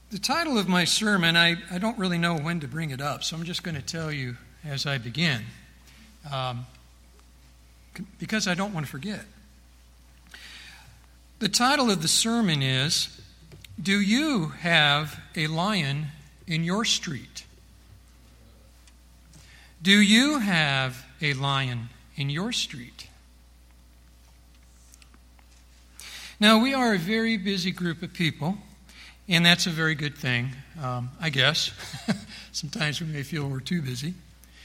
The title of my sermon, I don't really know when to bring it up, so I'm just going to tell you as I begin, because I don't want to forget. The title of the sermon is, Do You Have a Lion in Your Street? Do you have a lion in your street? Now, we are a very busy group of people, and that's a very good thing, I guess. Sometimes we may feel we're too busy.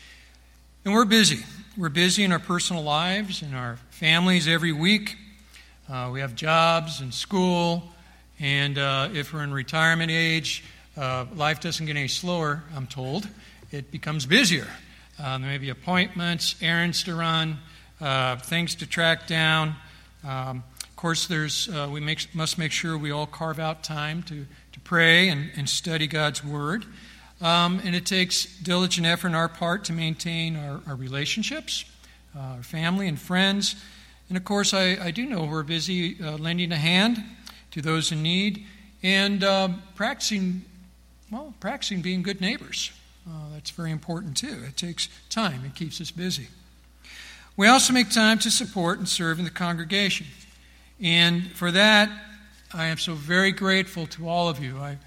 And we're busy. We're busy in our personal lives and our families every week. We have jobs and school, and if we're in retirement age, life doesn't get any slower, I'm told. It becomes busier. There may be appointments, errands to run, things to track down. Of course, we must make sure we all carve out time to pray and study God's Word. And it takes diligent effort on our part to maintain our relationships, our family and friends. And of course, I do know we're busy lending a hand to those in need and practicing being good neighbors. That's very important too. It takes time. It keeps us busy. We also make time to support and serve in the congregation. And for that, I am so very grateful to all of you. I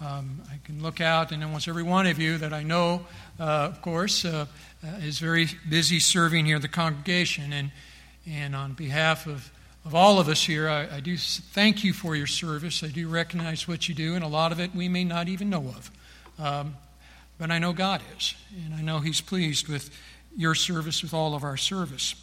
can look out, and almost every one of you that I know, of course, is very busy serving here in the congregation. And on behalf of all of us here, I do thank you for your service. I do recognize what you do, and a lot of it we may not even know of. But I know God is, and I know He's pleased with your service, with all of our service.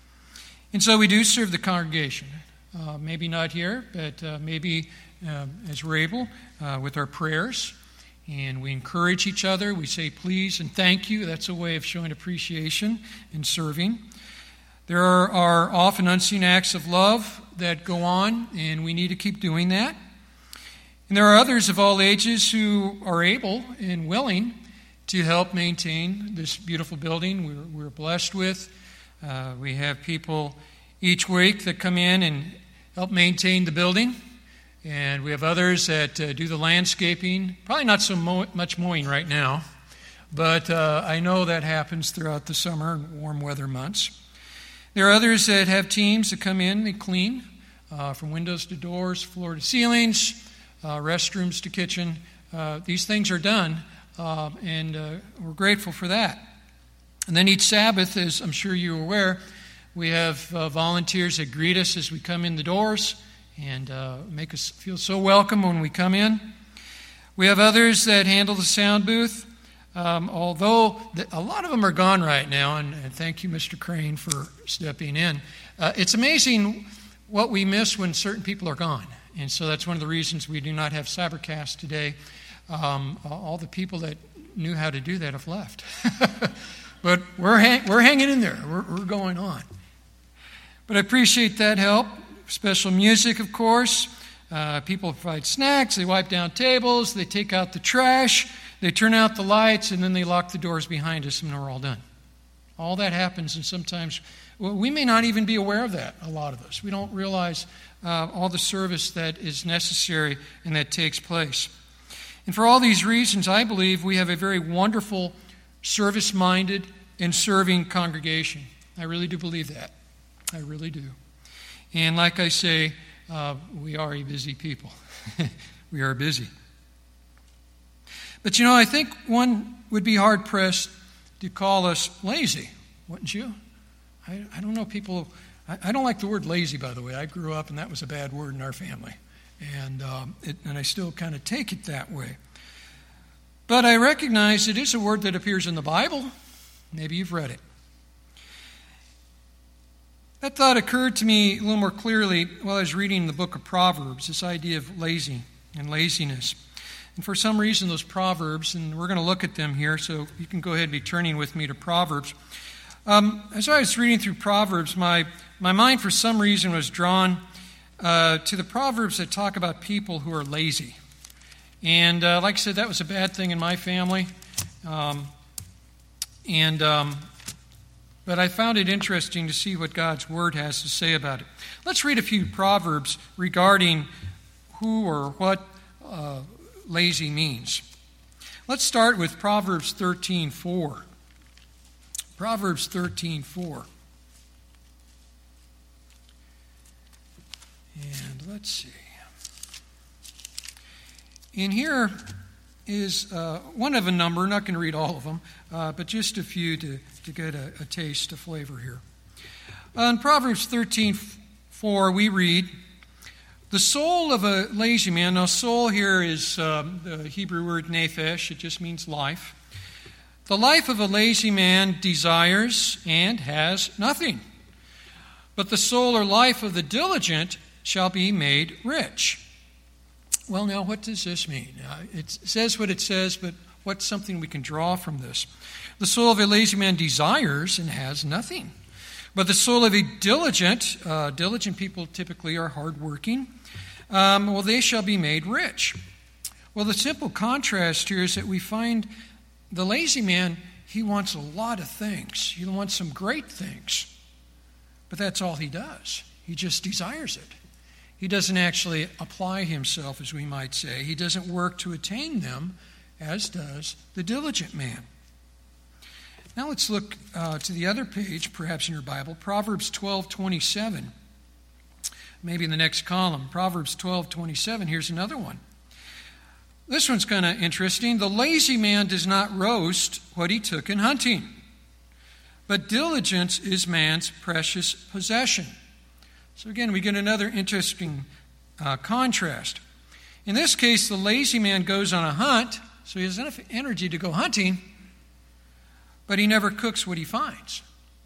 And so we do serve the congregation. Maybe not here, but maybe as we're able, with our prayers. And we encourage each other. We say please and thank you. That's a way of showing appreciation and serving. There are often unseen acts of love that go on, and we need to keep doing that. And there are others of all ages who are able and willing to help maintain this beautiful building we're blessed with. We have people each week that come in and help maintain the building. And we have others that do the landscaping. Probably not so much mowing right now, but I know that happens throughout the summer and warm weather months. There are others that have teams that come in and clean from windows to doors, floor to ceilings, restrooms to kitchen. These things are done, and we're grateful for that. And then each Sabbath, as I'm sure you're aware, we have volunteers that greet us as we come in the doors and make us feel so welcome when we come in. We have others that handle the sound booth, although a lot of them are gone right now, and thank you, Mr. Crane, for stepping in. It's amazing what we miss when certain people are gone, and so that's one of the reasons we do not have Cybercast today. All the people that knew how to do that have left. But we're hanging in there. We're going on. But I appreciate that help. Special music, of course. People provide snacks. They wipe down tables. They take out the trash. They turn out the lights, and then they lock the doors behind us, and we're all done. All that happens, and sometimes we may not even be aware of that, a lot of us. We don't realize all the service that is necessary and that takes place. And for all these reasons, I believe we have a very wonderful, service-minded, and serving congregation. I really do believe that. I really do. And like I say, we are a busy people. We are busy. But I think one would be hard-pressed to call us lazy, wouldn't you? I don't know people. I don't like the word lazy, by the way. I grew up, and that was a bad word in our family. And I still kind of take it that way. But I recognize it is a word that appears in the Bible. Maybe you've read it. That thought occurred to me a little more clearly while I was reading the book of Proverbs, this idea of lazy and laziness. And for some reason, those Proverbs, and we're going to look at them here, so you can go ahead and be turning with me to Proverbs. As I was reading through Proverbs, my mind for some reason was drawn to the Proverbs that talk about people who are lazy. And like I said, that was a bad thing in my family. But I found it interesting to see what God's Word has to say about it. Let's read a few Proverbs regarding who or what lazy means. Let's start with Proverbs 13:4. Proverbs 13:4. And let's see. In here is one of a number, not going to read all of them, but just a few to get a taste, a flavor here. In Proverbs 13:4, we read, "The soul of a lazy man," now soul here is the Hebrew word nephesh, it just means life. "The life of a lazy man desires and has nothing. But the soul or life of the diligent shall be made rich." Well, now, what does this mean? It says what it says, but what's something we can draw from this? The soul of a lazy man desires and has nothing. But the soul of a diligent people typically are hardworking, well, they shall be made rich. Well, the simple contrast here is that we find the lazy man, he wants a lot of things. He wants some great things. But that's all he does. He just desires it. He doesn't actually apply himself, as we might say. He doesn't work to attain them, as does the diligent man. Now let's look to the other page, perhaps in your Bible, Proverbs 12:27. Maybe in the next column, Proverbs 12:27. Here's another one. This one's kind of interesting. "The lazy man does not roast what he took in hunting, but diligence is man's precious possession." So again, we get another interesting contrast. In this case, the lazy man goes on a hunt, so he has enough energy to go hunting, but he never cooks what he finds.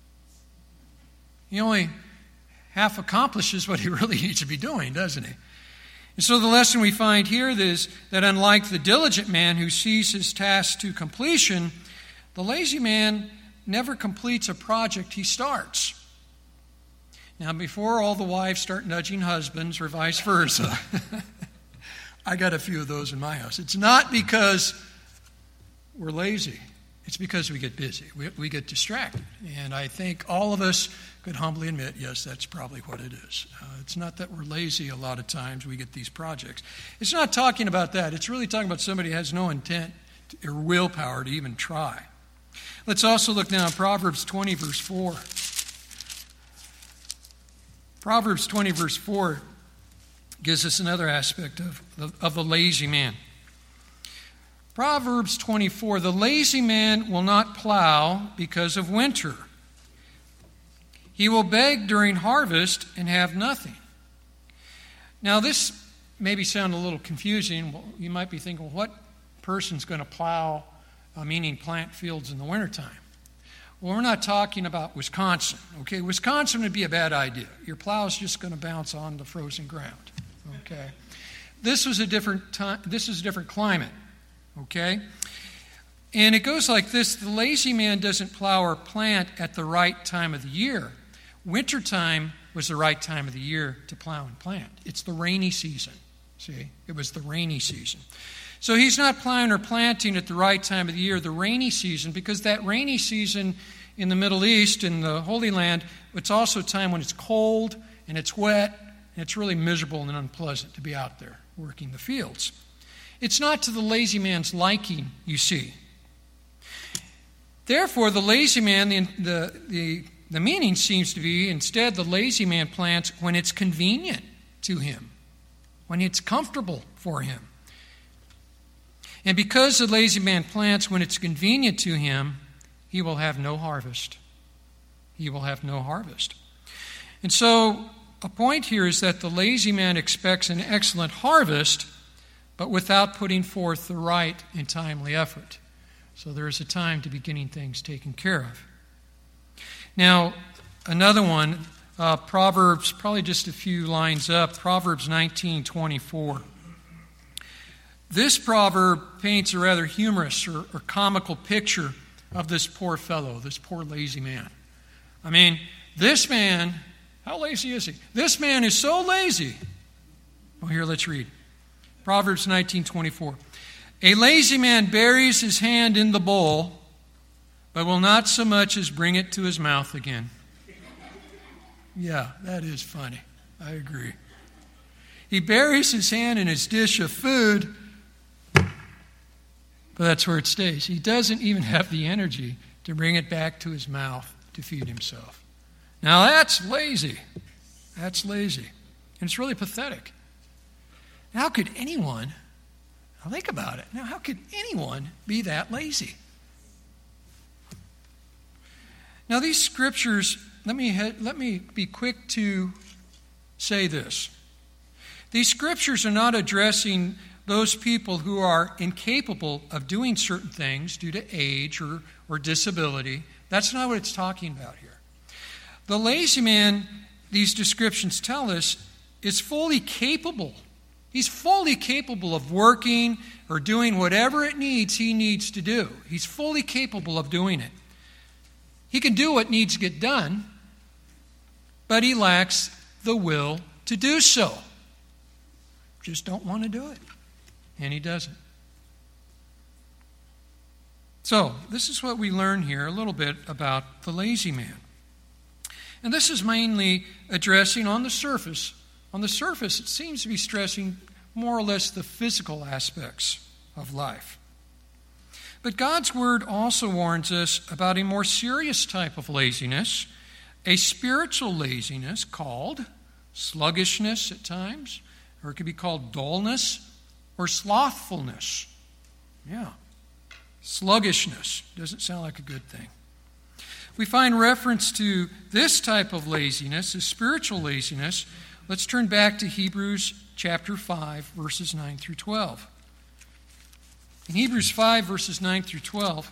He only half accomplishes what he really needs to be doing, doesn't he? And so the lesson we find here is that unlike the diligent man who sees his task to completion, the lazy man never completes a project he starts. Now, before all the wives start nudging husbands or vice versa, I got a few of those in my house. It's not because we're lazy. It's because we get busy. We get distracted. And I think all of us could humbly admit, yes, that's probably what it is. It's not that we're lazy a lot of times. We get these projects. It's not talking about that. It's really talking about somebody who has no intent or willpower to even try. Let's also look now at Proverbs 20, verse 4. Proverbs 20, verse 4 gives us another aspect of the lazy man. Proverbs 24, "The lazy man will not plow because of winter. He will beg during harvest and have nothing." Now, this maybe sound a little confusing. Well, you might be thinking, well, what person's going to plow, meaning plant fields in the wintertime? Well, we're not talking about Wisconsin. Okay, Wisconsin would be a bad idea. Your plow is just going to bounce on the frozen ground. Okay, this was a different time. This is a different climate. Okay, and it goes like this: the lazy man doesn't plow or plant at the right time of the year. Wintertime was the right time of the year to plow and plant. It's the rainy season. See, it was the rainy season. So he's not plowing or planting at the right time of the year, the rainy season, because that rainy season in the Middle East, in the Holy Land, it's also a time when it's cold and it's wet and it's really miserable and unpleasant to be out there working the fields. It's not to the lazy man's liking, you see. Therefore, the lazy man, the meaning seems to be, instead, the lazy man plants when it's convenient to him, when it's comfortable for him. And because the lazy man plants when it's convenient to him, he will have no harvest. He will have no harvest. And so a point here is that the lazy man expects an excellent harvest, but without putting forth the right and timely effort. So there is a time to be getting things taken care of. Now, another one, Proverbs, probably just a few lines up, Proverbs 19:24. This proverb paints a rather humorous or comical picture of this poor fellow, this poor lazy man. I mean, this man, how lazy is he? This man is so lazy. Well, here, let's read. Proverbs 19:24. "A lazy man buries his hand in the bowl, but will not so much as bring it to his mouth again." Yeah, that is funny. I agree. He buries his hand in his dish of food, but that's where it stays. He doesn't even have the energy to bring it back to his mouth to feed himself. Now that's lazy. That's lazy. And it's really pathetic. How could anyone, now think about it, now how could anyone be that lazy? Now these scriptures, let me be quick to say this. These scriptures are not addressing those people who are incapable of doing certain things due to age or disability. That's not what it's talking about here. The lazy man, these descriptions tell us, is fully capable. He's fully capable of working or doing whatever he needs to do. He's fully capable of doing it. He can do what needs to get done, but he lacks the will to do so. Just don't want to do it. And he doesn't. So, this is what we learn here a little bit about the lazy man. And this is mainly addressing on the surface. On the surface, it seems to be stressing more or less the physical aspects of life. But God's Word also warns us about a more serious type of laziness, a spiritual laziness called sluggishness at times, or it could be called dullness or slothfulness. Yeah. Sluggishness doesn't sound like a good thing. We find reference to this type of laziness, a spiritual laziness. Let's turn back to Hebrews chapter 5, verses 9 through 12. In Hebrews 5, verses 9 through 12,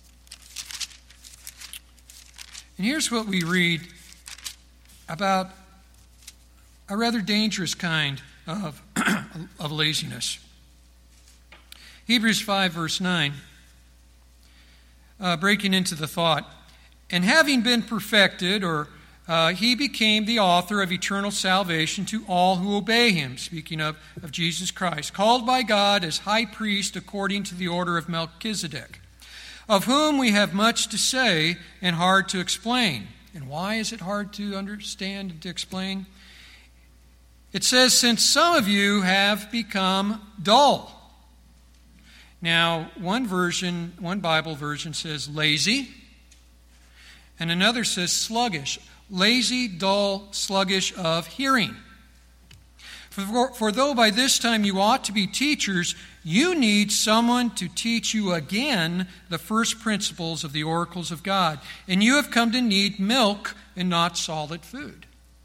and here's what we read about a rather dangerous kind of laziness. Hebrews 5, verse 9, breaking into the thought, and having been perfected, he became the author of eternal salvation to all who obey him, speaking of Jesus Christ, called by God as high priest according to the order of Melchizedek, of whom we have much to say and hard to explain. And why is it hard to understand and to explain? It says, since some of you have become dull. Now, one Bible version says lazy, and another says sluggish. Lazy, dull, sluggish of hearing. For though by this time you ought to be teachers, you need someone to teach you again the first principles of the oracles of God. And you have come to need milk and not solid food.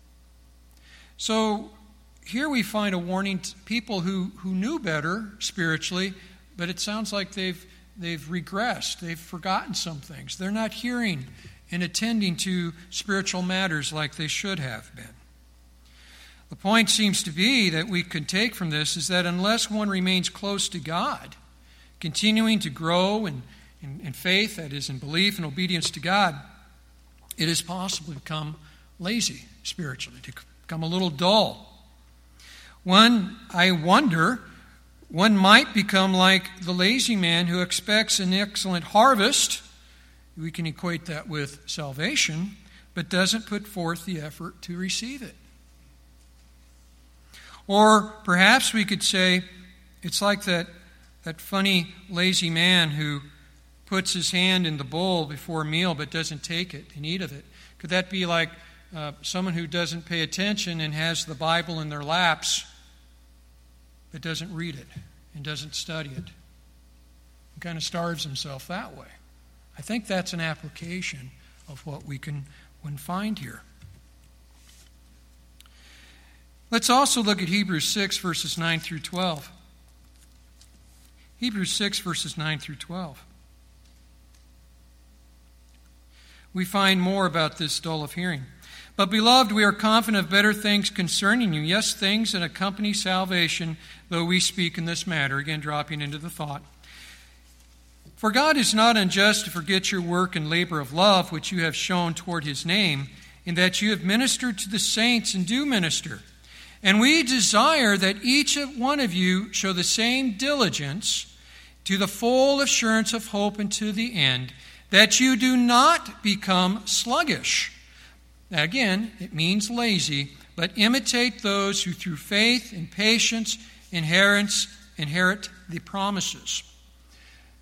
So here we find a warning to people who knew better spiritually, but it sounds like they've regressed. They've forgotten some things. They're not hearing and attending to spiritual matters like they should have been. The point seems to be that we could take from this is that unless one remains close to God, continuing to grow in faith, that is, in belief and obedience to God, it is possible to become lazy spiritually, to become a little dull. I wonder, one might become like the lazy man who expects an excellent harvest. We can equate that with salvation, but doesn't put forth the effort to receive it. Or perhaps we could say it's like that funny lazy man who puts his hand in the bowl before a meal but doesn't take it and eat of it. Could that be like someone who doesn't pay attention and has the Bible in their laps but doesn't read it and doesn't study it and kind of starves himself that way? I think that's an application of what we can find here. Let's also look at Hebrews 6, verses 9 through 12. Hebrews 6, verses 9 through 12. We find more about this dull of hearing. But, beloved, we are confident of better things concerning you. Yes, things that accompany salvation, though we speak in this matter. Again, dropping into the thought. For God is not unjust to forget your work and labor of love, which you have shown toward his name, in that you have ministered to the saints and do minister. And we desire that each one of you show the same diligence to the full assurance of hope and to the end, that you do not become sluggish. Now again, it means lazy, but imitate those who through faith and patience inherit the promises.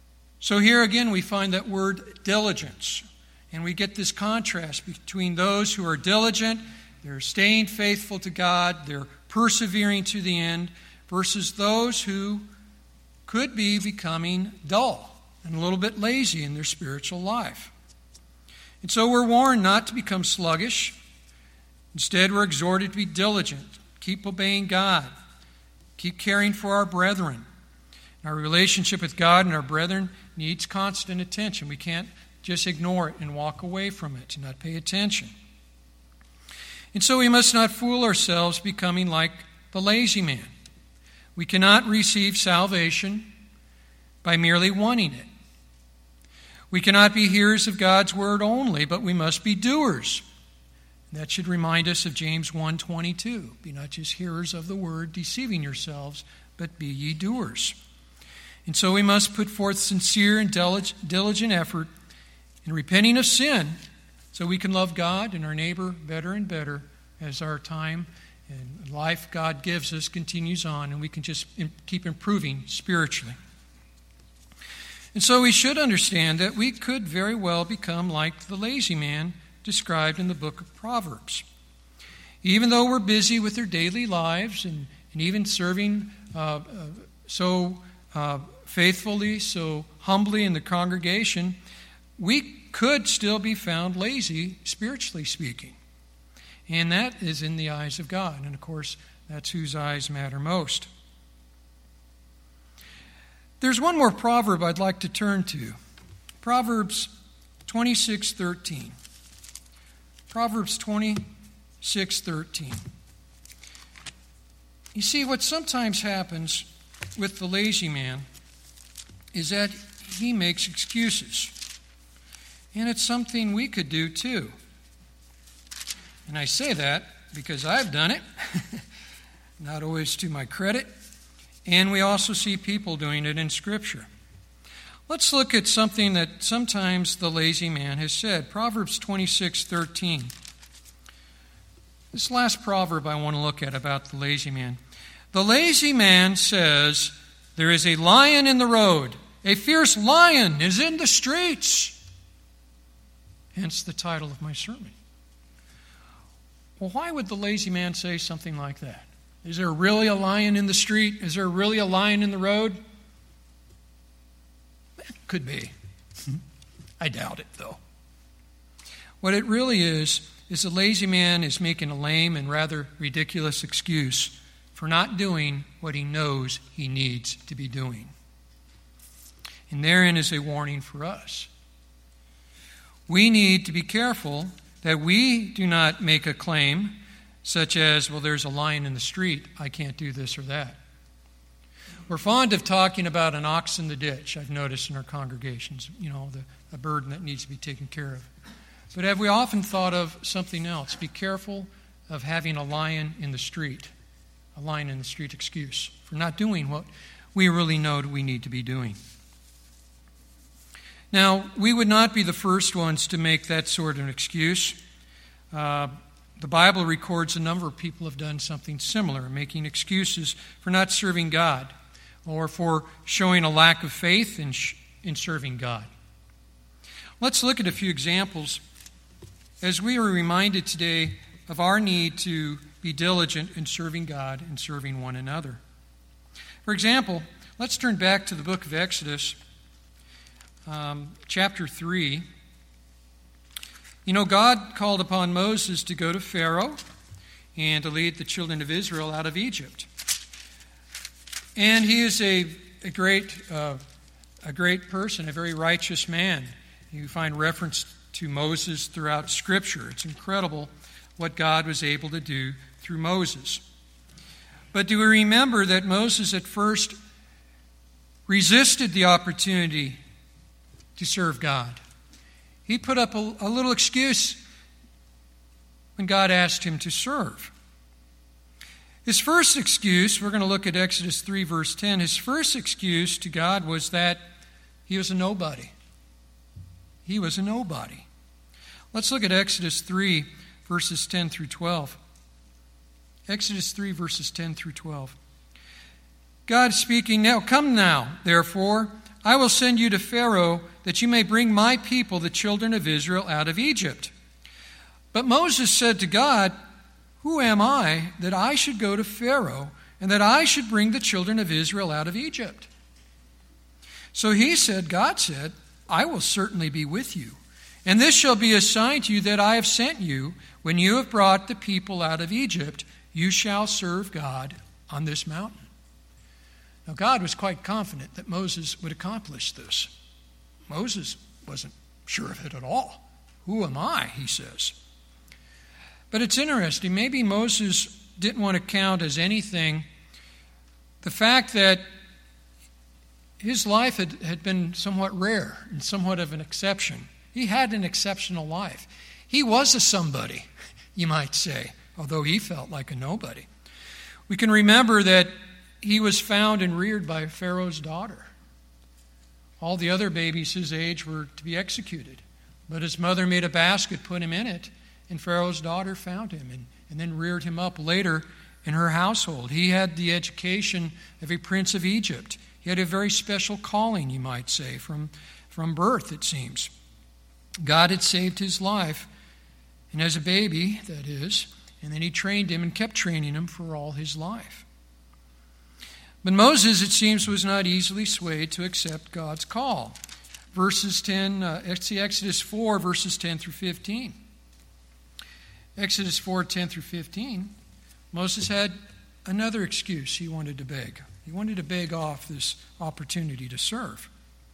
So here again we find that word diligence. And we get this contrast between those who are diligent, they're staying faithful to God, they're persevering to the end, versus those who could be becoming dull and a little bit lazy in their spiritual life. And so we're warned not to become sluggish. Instead, we're exhorted to be diligent, keep obeying God, keep caring for our brethren. Our relationship with God and our brethren needs constant attention. We can't just ignore it and walk away from it and not pay attention. And so we must not fool ourselves becoming like the lazy man. We cannot receive salvation by merely wanting it. We cannot be hearers of God's word only, but we must be doers. That should remind us of James 1:22. Be not just hearers of the word, deceiving yourselves, but be ye doers. And so we must put forth sincere and diligent effort in repenting of sin so we can love God and our neighbor better and better as our time and life God gives us continues on, and we can just keep improving spiritually. And so we should understand that we could very well become like the lazy man described in the book of Proverbs. Even though we're busy with our daily lives and even serving so faithfully, so humbly in the congregation, we could still be found lazy, spiritually speaking. And that is in the eyes of God. And of course, that's whose eyes matter most. There's one more proverb I'd like to turn to. Proverbs 26:13. Proverbs 26:13. You see, what sometimes happens with the lazy man is that he makes excuses. And it's something we could do too. And I say that because I've done it, not always to my credit, and we also see people doing it in Scripture. Let's look at something that sometimes the lazy man has said. Proverbs 26:13. This last proverb I want to look at about the lazy man. The lazy man says, there is a lion in the road. A fierce lion is in the streets. Hence the title of my sermon. Well, why would the lazy man say something like that? Is there really a lion in the street? Is there really a lion in the road? Could be. I doubt it, though. What it really is the lazy man is making a lame and rather ridiculous excuse for not doing what he knows he needs to be doing. And therein is a warning for us. We need to be careful that we do not make a claim such as, well, there's a lion in the street, I can't do this or that. We're fond of talking about an ox in the ditch, I've noticed in our congregations, a burden that needs to be taken care of. But have we often thought of something else? Be careful of having a lion in the street excuse for not doing what we really know we need to be doing. Now, we would not be the first ones to make that sort of an excuse. The Bible records a number of people have done something similar, making excuses for not serving God or for showing a lack of faith in serving God. Let's look at a few examples as we are reminded today of our need to be diligent in serving God and serving one another. For example, let's turn back to the book of Exodus, chapter 3. God called upon Moses to go to Pharaoh and to lead the children of Israel out of Egypt. And he is a great person, a very righteous man. You find reference to Moses throughout Scripture. It's incredible what God was able to do through Moses. But do we remember that Moses at first resisted the opportunity to serve God? He put up a little excuse when God asked him to serve. His first excuse, we're going to look at Exodus 3, verse 10. His first excuse to God was that he was a nobody. He was a nobody. Let's look at Exodus 3, verses 10 through 12. Exodus 3, verses 10 through 12. God speaking, now, come now, therefore, I will send you to Pharaoh that you may bring my people, the children of Israel, out of Egypt. But Moses said to God, who am I that I should go to Pharaoh and that I should bring the children of Israel out of Egypt? So God said, I will certainly be with you. And this shall be a sign to you that I have sent you. When you have brought the people out of Egypt, you shall serve God on this mountain. Now, God was quite confident that Moses would accomplish this. Moses wasn't sure of it at all. Who am I, he says. But it's interesting. Maybe Moses didn't want to count as anything the fact that his life had been somewhat rare and somewhat of an exception. He had an exceptional life. He was a somebody, you might say, although he felt like a nobody. We can remember that he was found and reared by Pharaoh's daughter. All the other babies his age were to be executed. But his mother made a basket, put him in it, and Pharaoh's daughter found him and then reared him up later in her household. He had the education of a prince of Egypt. He had a very special calling, you might say, from birth, it seems. God had saved his life, and as a baby, that is, and then he trained him and kept training him for all his life. But Moses, it seems, was not easily swayed to accept God's call. Exodus 4, verses 10 through 15. Exodus 4, 10 through 15, Moses had another excuse he wanted to beg. He wanted to beg off this opportunity to serve.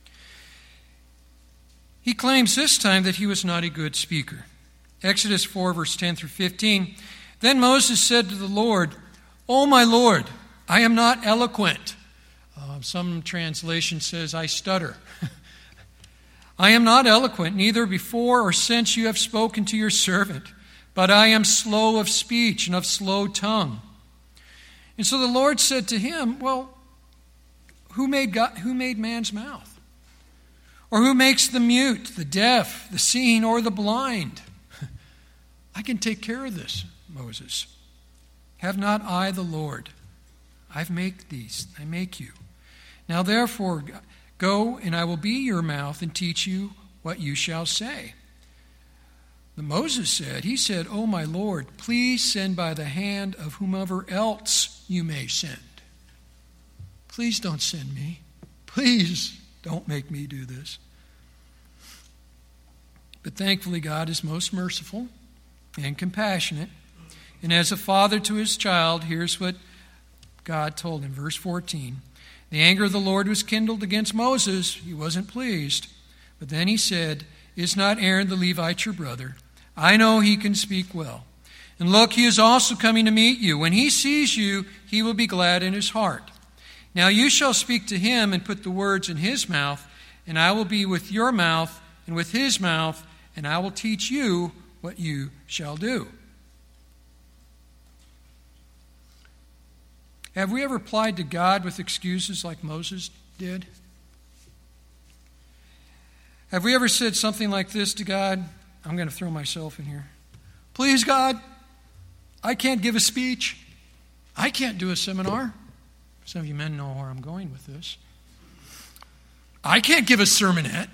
He claims this time that he was not a good speaker. Exodus 4, verse 10 through 15. Then Moses said to the Lord, "O my Lord, I am not eloquent." Some translation says, I stutter. I am not eloquent, neither before or since you have spoken to your servant, but I am slow of speech and of slow tongue. And so the Lord said to him, well, who made man's mouth? Or who makes the mute, the deaf, the seeing, or the blind? I can take care of this, Moses. Have not I the Lord? I make you. Now therefore, go, and I will be your mouth and teach you what you shall say. But Moses said, "O my Lord, please send by the hand of whomever else you may send." Please don't send me. Please don't make me do this. But thankfully, God is most merciful and compassionate. And as a father to his child, here's what God told him. Verse 14. The anger of the Lord was kindled against Moses. He wasn't pleased. But then he said, "Is not Aaron the Levite your brother? I know he can speak well. And look, he is also coming to meet you. When he sees you, he will be glad in his heart. Now you shall speak to him and put the words in his mouth, and I will be with your mouth and with his mouth, and I will teach you what you shall do." Have we ever applied to God with excuses like Moses did? Have we ever said something like this to God? I'm going to throw myself in here. Please, God, I can't give a speech. I can't do a seminar. Some of you men know where I'm going with this. I can't give a sermonette.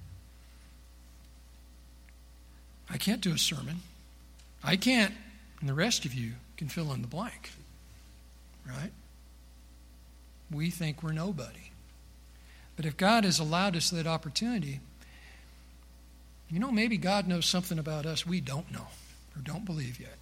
I can't do a sermon. I can't, and the rest of you can fill in the blank. Right? We think we're nobody. But if God has allowed us that opportunity, maybe God knows something about us we don't know or don't believe yet.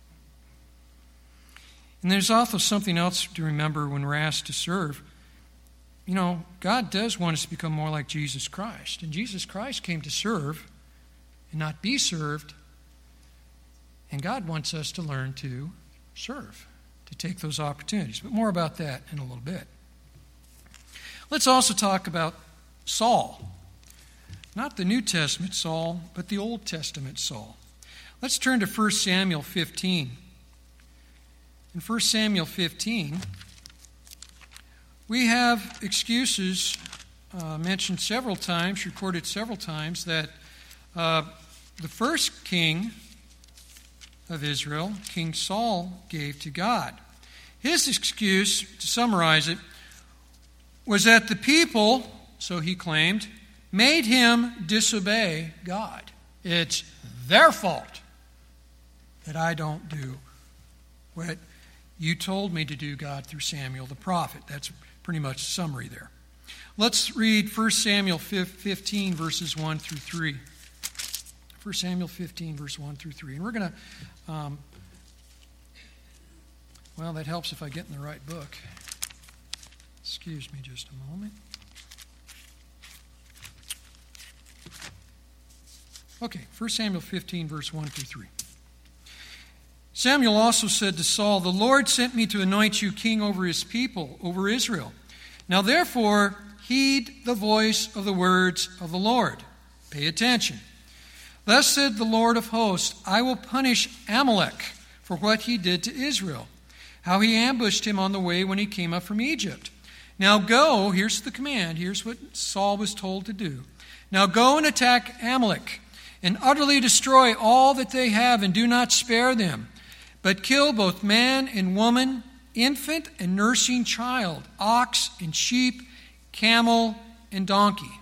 And there's also something else to remember when we're asked to serve. God does want us to become more like Jesus Christ. And Jesus Christ came to serve and not be served. And God wants us to learn to serve, to take those opportunities. But more about that in a little bit. Let's also talk about Saul. Not the New Testament Saul, but the Old Testament Saul. Let's turn to 1 Samuel 15. In 1 Samuel 15, we have excuses mentioned several times, recorded several times, that the first king of Israel, King Saul, gave to God. His excuse, to summarize it, was that the people so he claimed, made him disobey God. It's their fault that I don't do what you told me to do, God, through Samuel the prophet. That's pretty much a summary there. Let's read 1 Samuel 15, verses 1 through 3. 1 Samuel 15, verse 1 through 3. And we're going to, well, that helps if I get in the right book. Excuse me just a moment. Okay, 1 Samuel 15, verse 1 through 3. Samuel also said to Saul, "The Lord sent me to anoint you king over his people, over Israel. Now therefore, heed the voice of the words of the Lord." Pay attention. "Thus said the Lord of hosts, I will punish Amalek for what he did to Israel, how he ambushed him on the way when he came up from Egypt. Now go," here's the command, here's what Saul was told to do. "Now go and attack Amalek, and utterly destroy all that they have, and do not spare them. But kill both man and woman, infant and nursing child, ox and sheep, camel and donkey."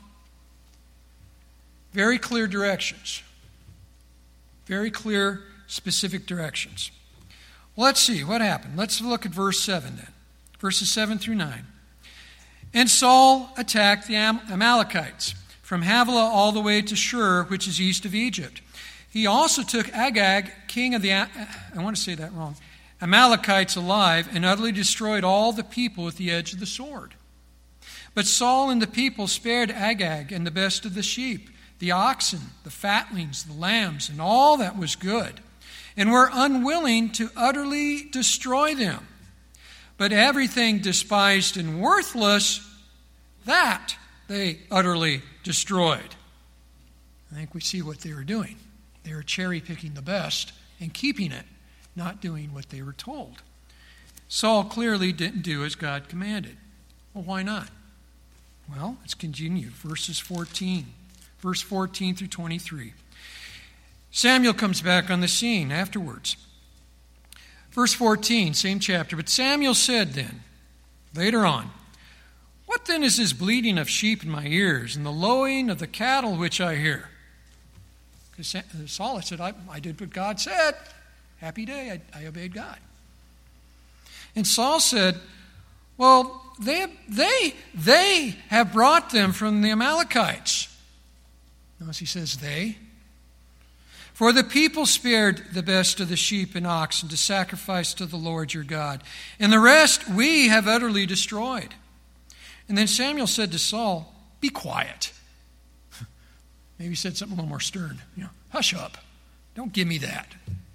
Very clear directions. Very clear, specific directions. Let's see what happened. Let's look at verse 7 then. Verses 7 through 9. "And Saul attacked the Amalekites from Havilah all the way to Shur, which is east of Egypt. He also took Agag, king of the, Amalekites alive, and utterly destroyed all the people with the edge of the sword. But Saul and the people spared Agag and the best of the sheep, the oxen, the fatlings, the lambs, and all that was good, and were unwilling to utterly destroy them. But everything despised and worthless, that they utterly destroyed." I think we see what they were doing. They were cherry-picking the best and keeping it, not doing what they were told. Saul clearly didn't do as God commanded. Well, why not? Well, let's continue. Verse 14 through 23. Samuel comes back on the scene afterwards. Verse 14, same chapter. "But Samuel said then," later on, "What then is this bleating of sheep in my ears, and the lowing of the cattle which I hear?" Because Saul said, I did what God said. Happy day, I obeyed God. And Saul said, "Well, they have brought them from the Amalekites." Notice he says they. "For the people spared the best of the sheep and oxen to sacrifice to the Lord your God, and the rest we have utterly destroyed." And then Samuel said to Saul, "Be quiet." Maybe he said something a little more stern. Hush up. Don't give me that.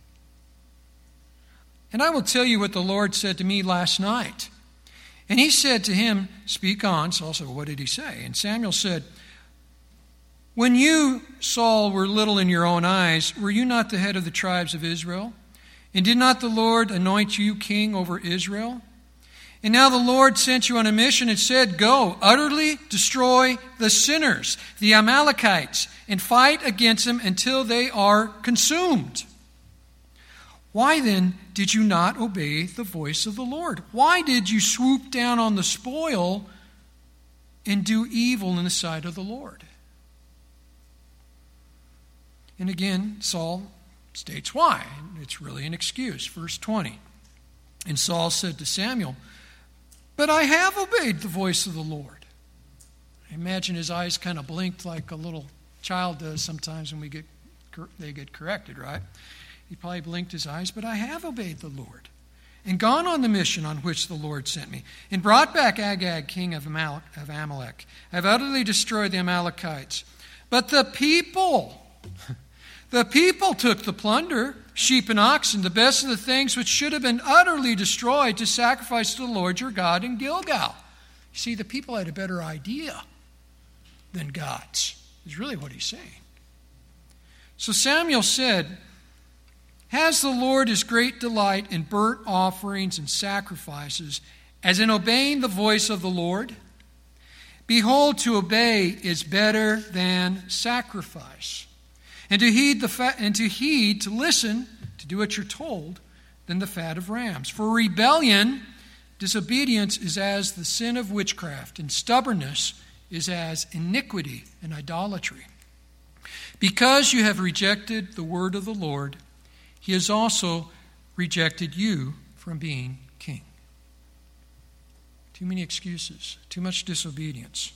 "And I will tell you what the Lord said to me last night." And he said to him, "Speak on." Saul said, "What did he say?" And Samuel said, "When you, Saul, were little in your own eyes, were you not the head of the tribes of Israel? And did not the Lord anoint you king over Israel? And now the Lord sent you on a mission and said, go, utterly destroy the sinners, the Amalekites, and fight against them until they are consumed. Why then did you not obey the voice of the Lord? Why did you swoop down on the spoil and do evil in the sight of the Lord?" And again, Saul states why. It's really an excuse. Verse 20. "And Saul said to Samuel, but I have obeyed the voice of the Lord." I imagine his eyes kind of blinked like a little child does sometimes when they get corrected, right? He probably blinked his eyes, "But I have obeyed the Lord, and gone on the mission on which the Lord sent me, and brought back Agag, king of Amalek. I have utterly destroyed the Amalekites. But the people took the plunder, sheep and oxen, the best of the things which should have been utterly destroyed, to sacrifice to the Lord your God in Gilgal." You see, the people had a better idea than God's, is really what he's saying. So Samuel said, "Has the Lord his great delight in burnt offerings and sacrifices, as in obeying the voice of the Lord? Behold, to obey is better than sacrifice, and to heed, to listen, to do what you're told, than the fat of rams. For rebellion, disobedience, is as the sin of witchcraft, and stubbornness is as iniquity and idolatry. Because you have rejected the word of the Lord, he has also rejected you from being king. Too many excuses, too much disobedience.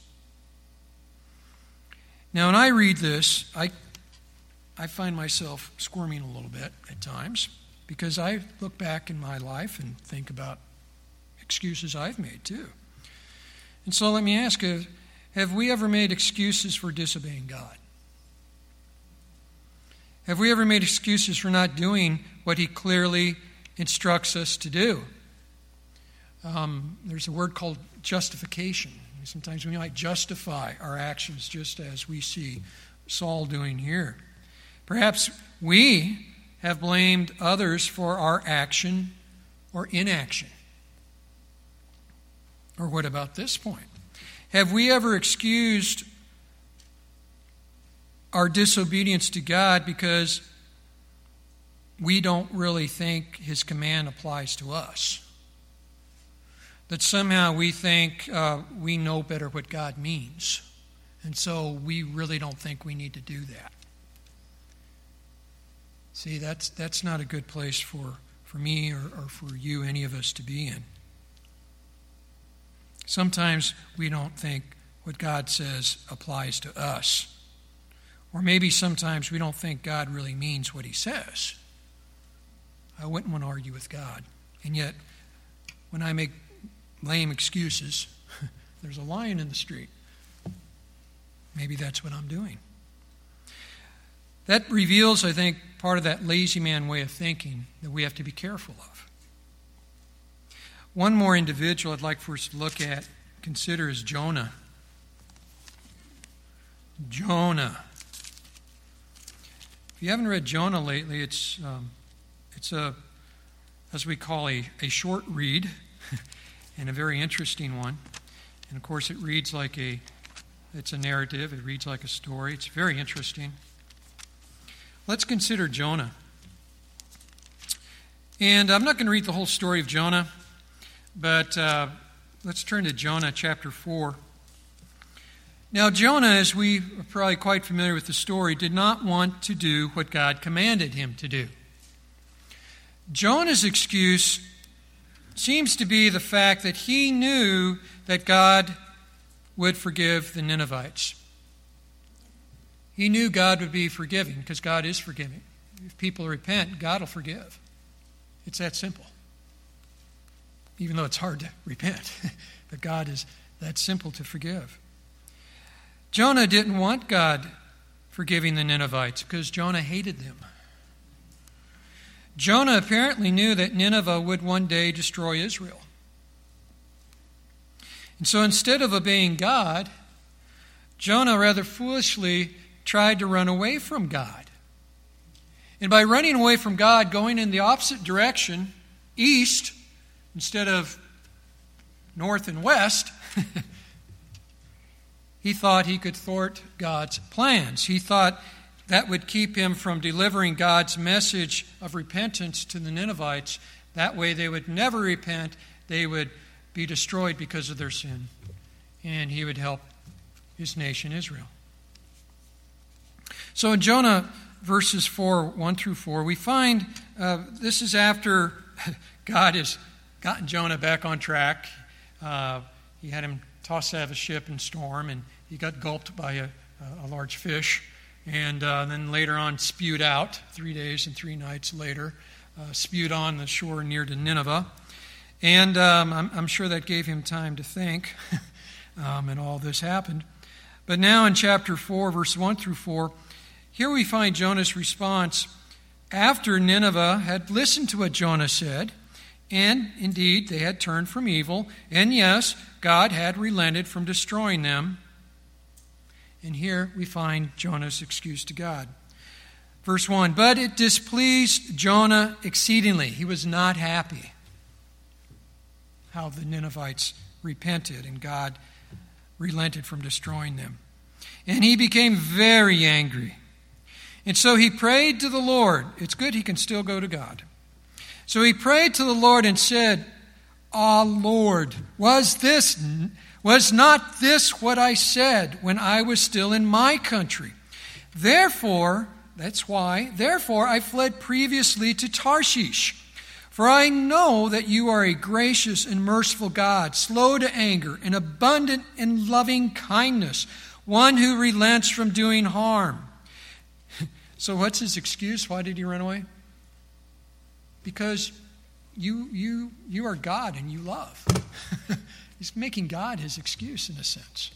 Now, when I read this, I find myself squirming a little bit at times because I look back in my life and think about excuses I've made too. And so let me ask you, have we ever made excuses for disobeying God? Have we ever made excuses for not doing what he clearly instructs us to do? There's a word called justification. Sometimes we might justify our actions just as we see Saul doing here. Perhaps we have blamed others for our action or inaction. Or what about this point? Have we ever excused our disobedience to God because we don't really think his command applies to us? That somehow we think we know better what God means, and so we really don't think we need to do that. See, that's not a good place for me or for you, any of us, to be in. Sometimes we don't think what God says applies to us. Or maybe sometimes we don't think God really means what he says. I wouldn't want to argue with God. And yet, when I make lame excuses, there's a lion in the street. Maybe that's what I'm doing. That reveals, I think, part of that lazy man way of thinking that we have to be careful of. One more individual I'd like for us to look at, consider, is Jonah. Jonah. If you haven't read Jonah lately, it's a, as we call a short read, and a very interesting one. And of course, it reads like it's a narrative. It reads like a story. It's very interesting. Let's consider Jonah. And I'm not going to read the whole story of Jonah, but let's turn to Jonah chapter 4. Now, Jonah, as we are probably quite familiar with the story, did not want to do what God commanded him to do. Jonah's excuse seems to be the fact that he knew that God would forgive the Ninevites. He knew God would be forgiving because God is forgiving. If people repent, God will forgive. It's that simple. Even though it's hard to repent, but God is that simple to forgive. Jonah didn't want God forgiving the Ninevites because Jonah hated them. Jonah apparently knew that Nineveh would one day destroy Israel. And so instead of obeying God, Jonah rather foolishly tried to run away from God. And by running away from God, going in the opposite direction, east, instead of north and west, he thought he could thwart God's plans. He thought that would keep him from delivering God's message of repentance to the Ninevites. That way they would never repent. They would be destroyed because of their sin. And he would help his nation, Israel. So in Jonah verses 1 through 4, we find this is after God has gotten Jonah back on track. He had him tossed out of a ship in storm, and he got gulped by a large fish. And then later on spewed out, 3 days and 3 nights later, spewed on the shore near to Nineveh. And I'm sure that gave him time to think, and all this happened. But now in chapter 4, verse 1 through 4, here we find Jonah's response after Nineveh had listened to what Jonah said, and indeed they had turned from evil, and yes, God had relented from destroying them. And here we find Jonah's excuse to God. Verse 1, but it displeased Jonah exceedingly. He was not happy how the Ninevites repented and God relented from destroying them. And he became very angry. And so he prayed to the Lord. It's good he can still go to God. So he prayed to the Lord and said, "Ah, Lord, was this Was not this what I said when I was still in my country? Therefore I fled previously to Tarshish. For I know that you are a gracious and merciful God, slow to anger and abundant in loving kindness, one who relents from doing harm. So what's his excuse? Why did he run away? Because you are God and you love. He's making God his excuse in a sense.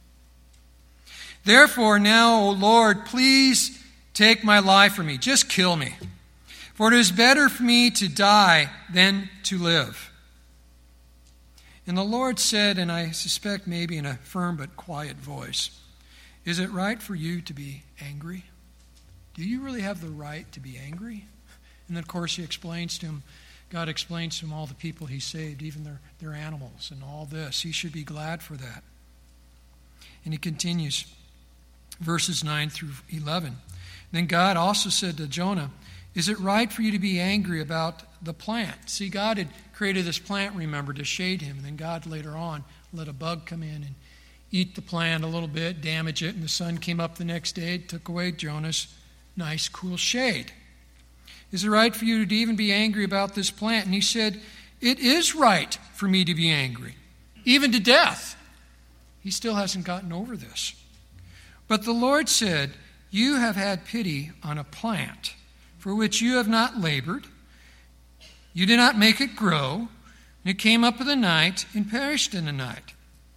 Therefore now, O Lord, please take my life from me. Just kill me. For it is better for me to die than to live. And the Lord said, and I suspect maybe in a firm but quiet voice, is it right for you to be angry? Do you really have the right to be angry? And then, of course, God explains to him all the people he saved, even their animals and all this. He should be glad for that. And he continues, verses 9 through 11. Then God also said to Jonah, is it right for you to be angry about the plant? See, God had created this plant, remember, to shade him. And then God later on let a bug come in and eat the plant a little bit, damage it, and the sun came up the next day, took away Jonah's nice, cool shade. Is it right for you to even be angry about this plant? And he said, it is right for me to be angry, even to death. He still hasn't gotten over this. But the Lord said, you have had pity on a plant for which you have not labored. You did not make it grow, and it came up in the night and perished in the night.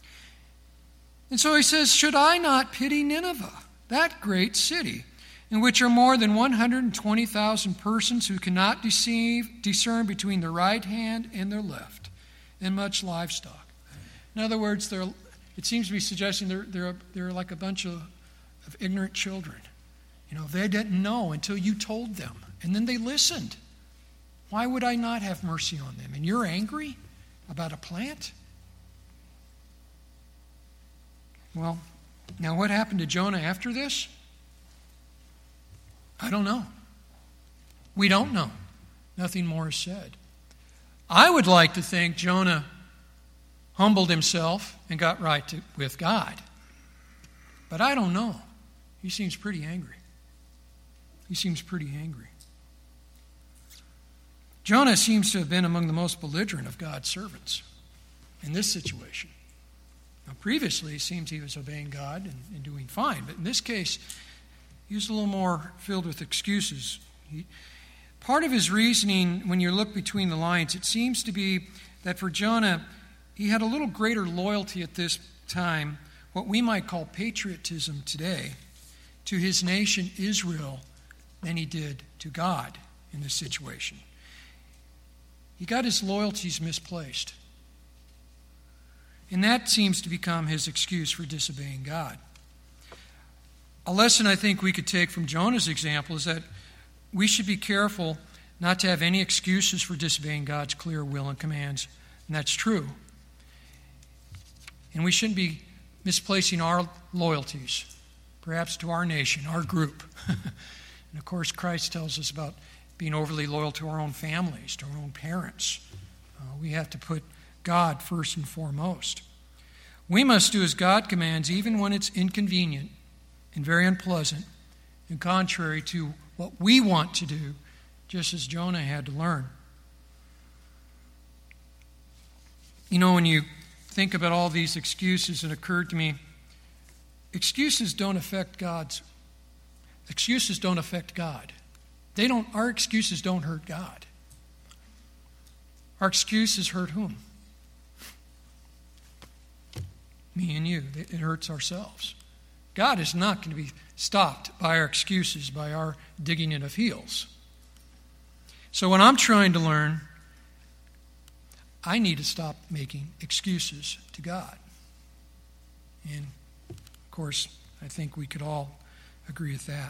And so he says, should I not pity Nineveh, that great city, in which are more than 120,000 persons who cannot discern between their right hand and their left, and much livestock? In other words, it seems to be suggesting they're like a bunch of ignorant children. They didn't know until you told them, and then they listened. Why would I not have mercy on them? And you're angry about a plant? Well, now what happened to Jonah after this? I don't know. We don't know. Nothing more is said. I would like to think Jonah humbled himself and got right with God. But I don't know. He seems pretty angry. Jonah seems to have been among the most belligerent of God's servants in this situation. Now, previously, it seems he was obeying God and doing fine. But in this case, he was a little more filled with excuses. Part of his reasoning, when you look between the lines, it seems to be that for Jonah, he had a little greater loyalty at this time, what we might call patriotism today, to his nation Israel than he did to God in this situation. He got his loyalties misplaced. And that seems to become his excuse for disobeying God. A lesson I think we could take from Jonah's example is that we should be careful not to have any excuses for disobeying God's clear will and commands. And that's true. And we shouldn't be misplacing our loyalties, perhaps to our nation, our group. And of course, Christ tells us about being overly loyal to our own families, to our own parents. We have to put God first and foremost. We must do as God commands, even when it's inconvenient and very unpleasant and contrary to what we want to do, just as Jonah had to learn. When you think about all these excuses, it occurred to me, excuses don't affect God. Our excuses don't hurt God. Our excuses hurt whom? Me and you. It hurts ourselves. God is not going to be stopped by our excuses, by our digging in of heels. So when I'm trying to learn, I need to stop making excuses to God. And, of course, I think we could all agree with that.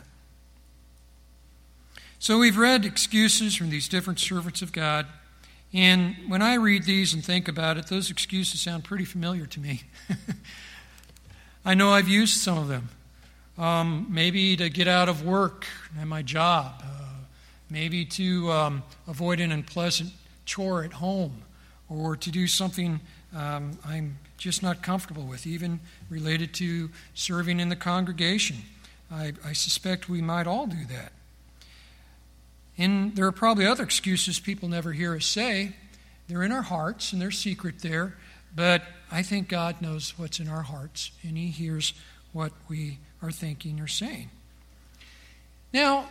So we've read excuses from these different servants of God. And when I read these and think about it, those excuses sound pretty familiar to me. I know I've used some of them. Maybe to get out of work and my job. Maybe to avoid an unpleasant chore at home. Or to do something I'm just not comfortable with, even related to serving in the congregation. I suspect we might all do that. And there are probably other excuses people never hear us say. They're in our hearts, and they're secret there. But I think God knows what's in our hearts, and He hears what we are thinking or saying. Now,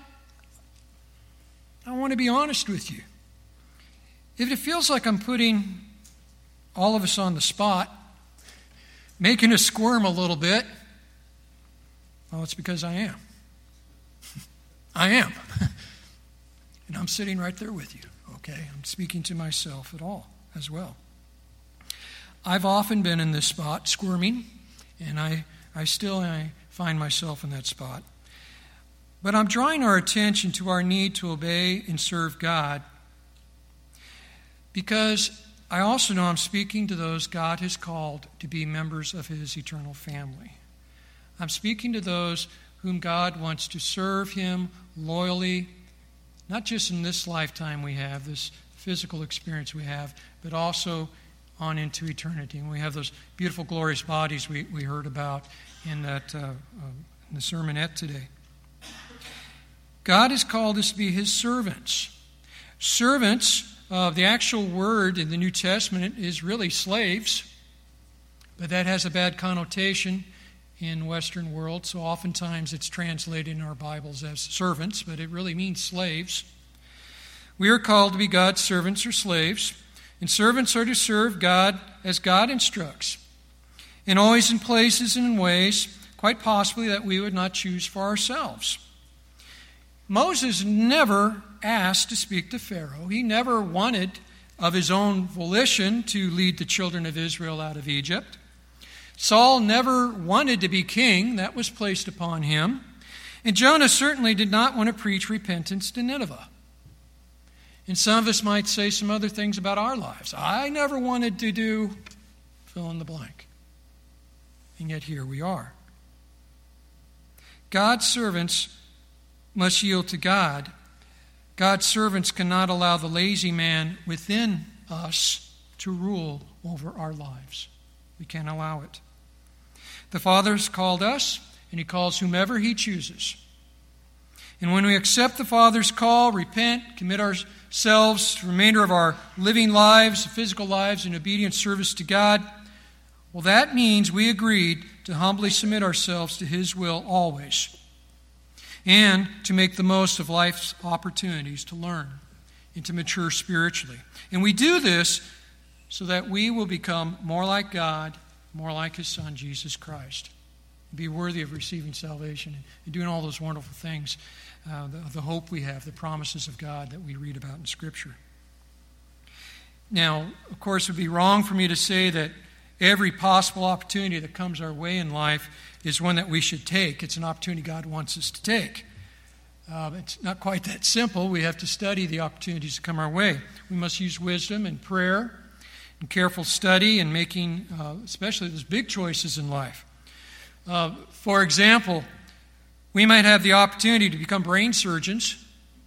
I want to be honest with you. If it feels like I'm putting all of us on the spot, making us squirm a little bit, well, it's because I am. I am. And I'm sitting right there with you, okay? I'm speaking to myself at all as well. I've often been in this spot, squirming, and I find myself in that spot. But I'm drawing our attention to our need to obey and serve God, because I also know I'm speaking to those God has called to be members of His eternal family. I'm speaking to those whom God wants to serve Him loyally, not just in this lifetime we have, this physical experience we have, but also on into eternity. And we have those beautiful, glorious bodies we heard about in that in the sermonette today. God has called us to be His servants. Servants, the actual word in the New Testament is really slaves, but that has a bad connotation in Western world, so oftentimes it's translated in our Bibles as servants, but it really means slaves. We are called to be God's servants or slaves, and servants are to serve God as God instructs, and always in places and in ways, quite possibly, that we would not choose for ourselves. Moses never asked to speak to Pharaoh. He never wanted, of his own volition, to lead the children of Israel out of Egypt. Saul never wanted to be king. That was placed upon him. And Jonah certainly did not want to preach repentance to Nineveh. And some of us might say some other things about our lives. I never wanted to do fill in the blank. And yet here we are. God's servants must yield to God. God's servants cannot allow the lazy man within us to rule over our lives. We can't allow it. The Father has called us, and He calls whomever He chooses. And when we accept the Father's call, repent, commit ourselves to the remainder of our living lives, physical lives, in obedient service to God, well, that means we agreed to humbly submit ourselves to His will always, and to make the most of life's opportunities to learn and to mature spiritually. And we do this so that we will become more like God, more like His Son, Jesus Christ, and be worthy of receiving salvation and doing all those wonderful things, the hope we have, the promises of God that we read about in Scripture. Now, of course, it would be wrong for me to say that every possible opportunity that comes our way in life is one that we should take. It's an opportunity God wants us to take. It's not quite that simple. We have to study the opportunities that come our way. We must use wisdom and prayer and careful study and making, especially those big choices in life. For example, we might have the opportunity to become brain surgeons.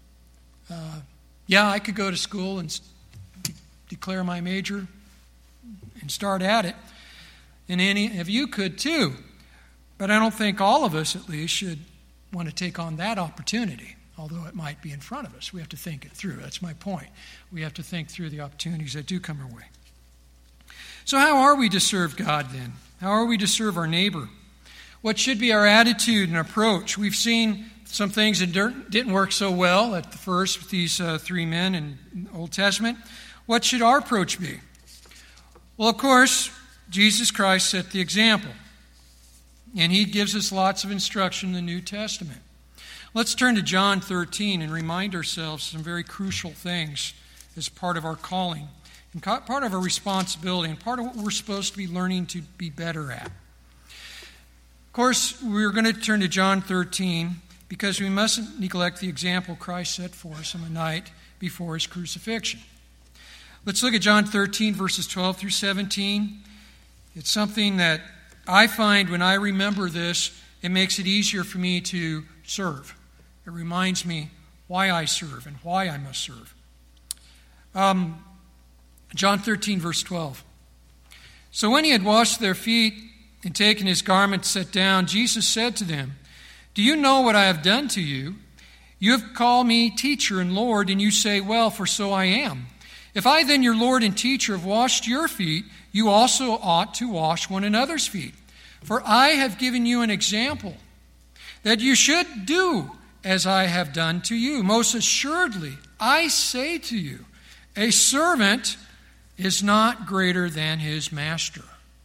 I could go to school and declare my major and start at it. And any of you could too. But I don't think all of us, at least, should want to take on that opportunity, although it might be in front of us. We have to think it through. That's my point. We have to think through the opportunities that do come our way. So how are we to serve God then? How are we to serve our neighbor? What should be our attitude and approach? We've seen some things that didn't work so well at the first with these three men in the Old Testament. What should our approach be? Well, of course, Jesus Christ set the example. And He gives us lots of instruction in the New Testament. Let's turn to John 13 and remind ourselves some very crucial things as part of our calling, and part of our responsibility, and part of what we're supposed to be learning to be better at. Of course, we're going to turn to John 13 because we mustn't neglect the example Christ set for us on the night before His crucifixion. Let's look at John 13, verses 12 through 17. It's something that I find when I remember this, it makes it easier for me to serve. It reminds me why I serve and why I must serve. John 13, verse 12 So when he had washed their feet and taken his garment, sat down, Jesus said to them, "Do you know what I have done to you? You have called me teacher and Lord, and you say, 'Well, for so I am.' If I then, your Lord and teacher, have washed your feet, you also ought to wash one another's feet. For I have given you an example, that you should do as I have done to you. Most assuredly, I say to you, a servant is not greater than his master,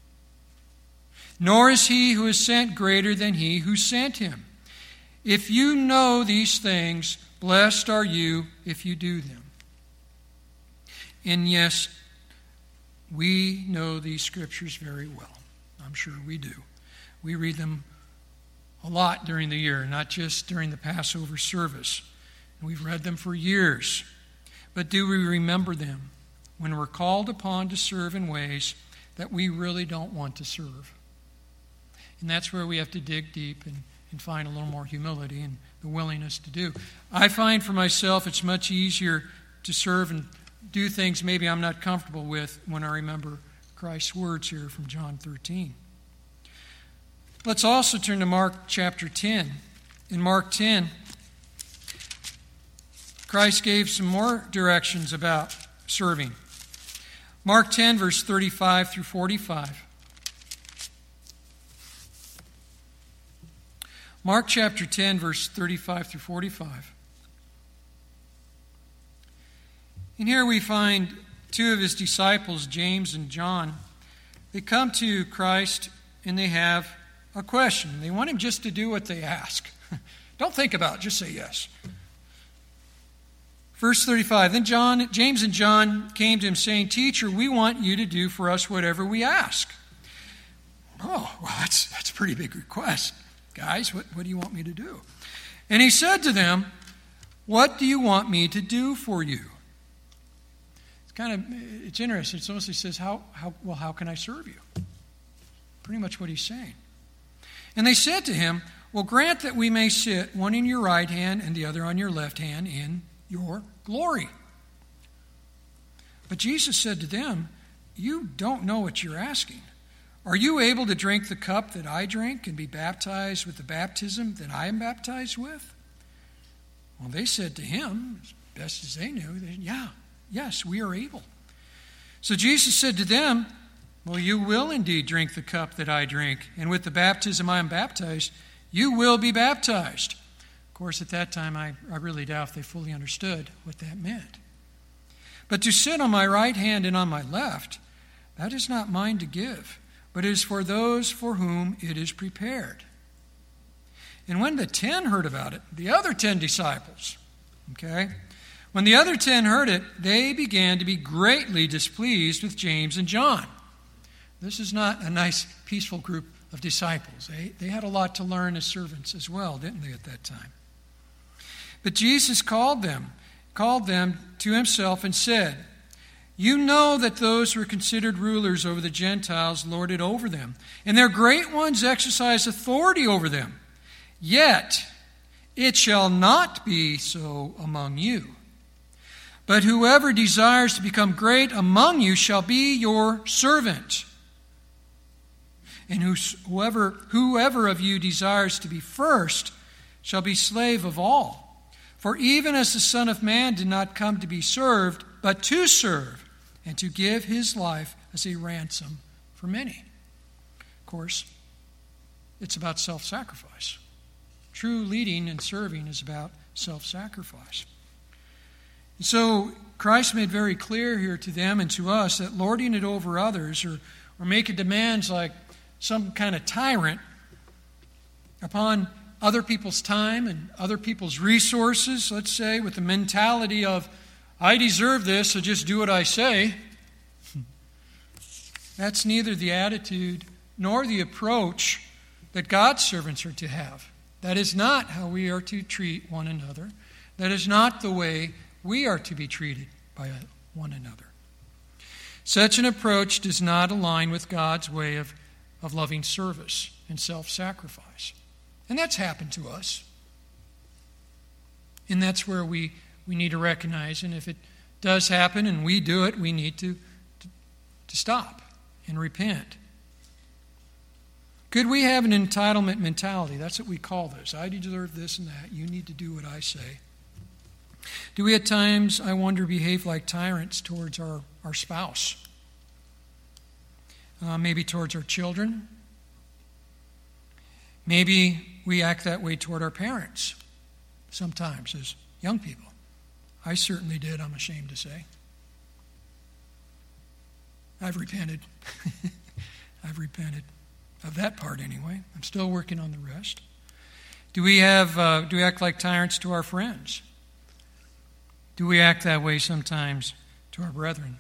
nor is he who is sent greater than he who sent him. If you know these things, blessed are you if you do them." And yes, we know these scriptures very well. I'm sure we do. We read them a lot during the year, not just during the Passover service. And we've read them for years. But do we remember them when we're called upon to serve in ways that we really don't want to serve? And that's where we have to dig deep and find a little more humility and the willingness to do. I find for myself it's much easier to serve and do things maybe I'm not comfortable with when I remember Christ's words here from John 13. Let's also turn to Mark chapter 10. In Mark 10, Christ gave some more directions about serving. Mark 10, verse 35 through 45. Mark chapter 10, verse 35 through 45. And here we find two of his disciples, James and John. They come to Christ and they have a question. They want him just to do what they ask. Don't think about it, just say yes. Verse 35, then James and John came to him saying, "Teacher, we want you to do for us whatever we ask." Oh, well, that's a pretty big request. Guys, what do you want me to do? And he said to them, "What do you want me to do for you?" It's interesting. It's almost, he says, how can I serve you? Pretty much what he's saying. And they said to him, "Well, grant that we may sit, one in your right hand and the other on your left hand, in your glory." But Jesus said to them, "You don't know what you're asking. Are you able to drink the cup that I drink and be baptized with the baptism that I am baptized with?" Well, they said to him, as best as they knew, yes, we are able. So Jesus said to them, "Well, you will indeed drink the cup that I drink, and with the baptism I am baptized, you will be baptized." Of course, at that time, I really doubt if they fully understood what that meant. "But to sit on my right hand and on my left, that is not mine to give, but it is for those for whom it is prepared." And when the 10 heard about it, the other 10 disciples, when the other 10 heard it, they began to be greatly displeased with James and John. This is not a nice, peaceful group of disciples. They had a lot to learn as servants as well, didn't they, at that time? But Jesus called them to himself and said, "You know that those who are considered rulers over the Gentiles lord it over them, and their great ones exercise authority over them. Yet it shall not be so among you. But whoever desires to become great among you shall be your servant. And whoever of you desires to be first shall be slave of all. For even as the Son of Man did not come to be served, but to serve, and to give his life as a ransom for many." Of course, it's about self-sacrifice. True leading and serving is about self-sacrifice. And so Christ made very clear here to them and to us that lording it over others or making demands like some kind of tyrant upon other people's time and other people's resources, let's say, with the mentality of, "I deserve this, so just do what I say." That's neither the attitude nor the approach that God's servants are to have. That is not how we are to treat one another. That is not the way we are to be treated by one another. Such an approach does not align with God's way of loving service and self-sacrifice. And that's happened to us. And that's where we need to recognize, and if it does happen and we do it, we need to stop and repent? Could we have an entitlement mentality? That's what we call this. I deserve this and that. You need to do what I say. Do we at times, I wonder, behave like tyrants towards our spouse? Maybe towards our children? Maybe we act that way toward our parents sometimes as young people. I certainly did, I'm ashamed to say. I've repented. I've repented of that part anyway. I'm still working on the rest. Do we act like tyrants to our friends? Do we act that way sometimes to our brethren?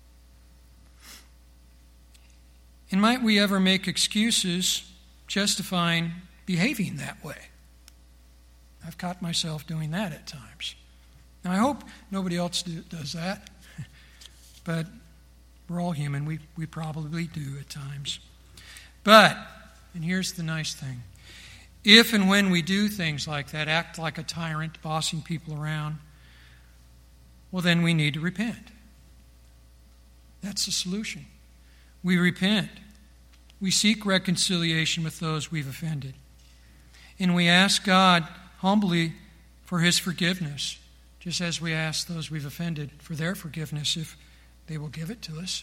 And might we ever make excuses justifying behaving that way? I've caught myself doing that at times. Now, I hope nobody else does that, but we're all human. We probably do at times. But, and here's the nice thing, if and when we do things like that, act like a tyrant, bossing people around, well, then we need to repent. That's the solution. We repent. We seek reconciliation with those we've offended. And we ask God humbly for His forgiveness, just as we ask those we've offended for their forgiveness if they will give it to us.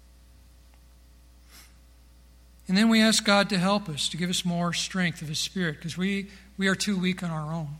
And then we ask God to help us, to give us more strength of His Spirit, because we are too weak on our own.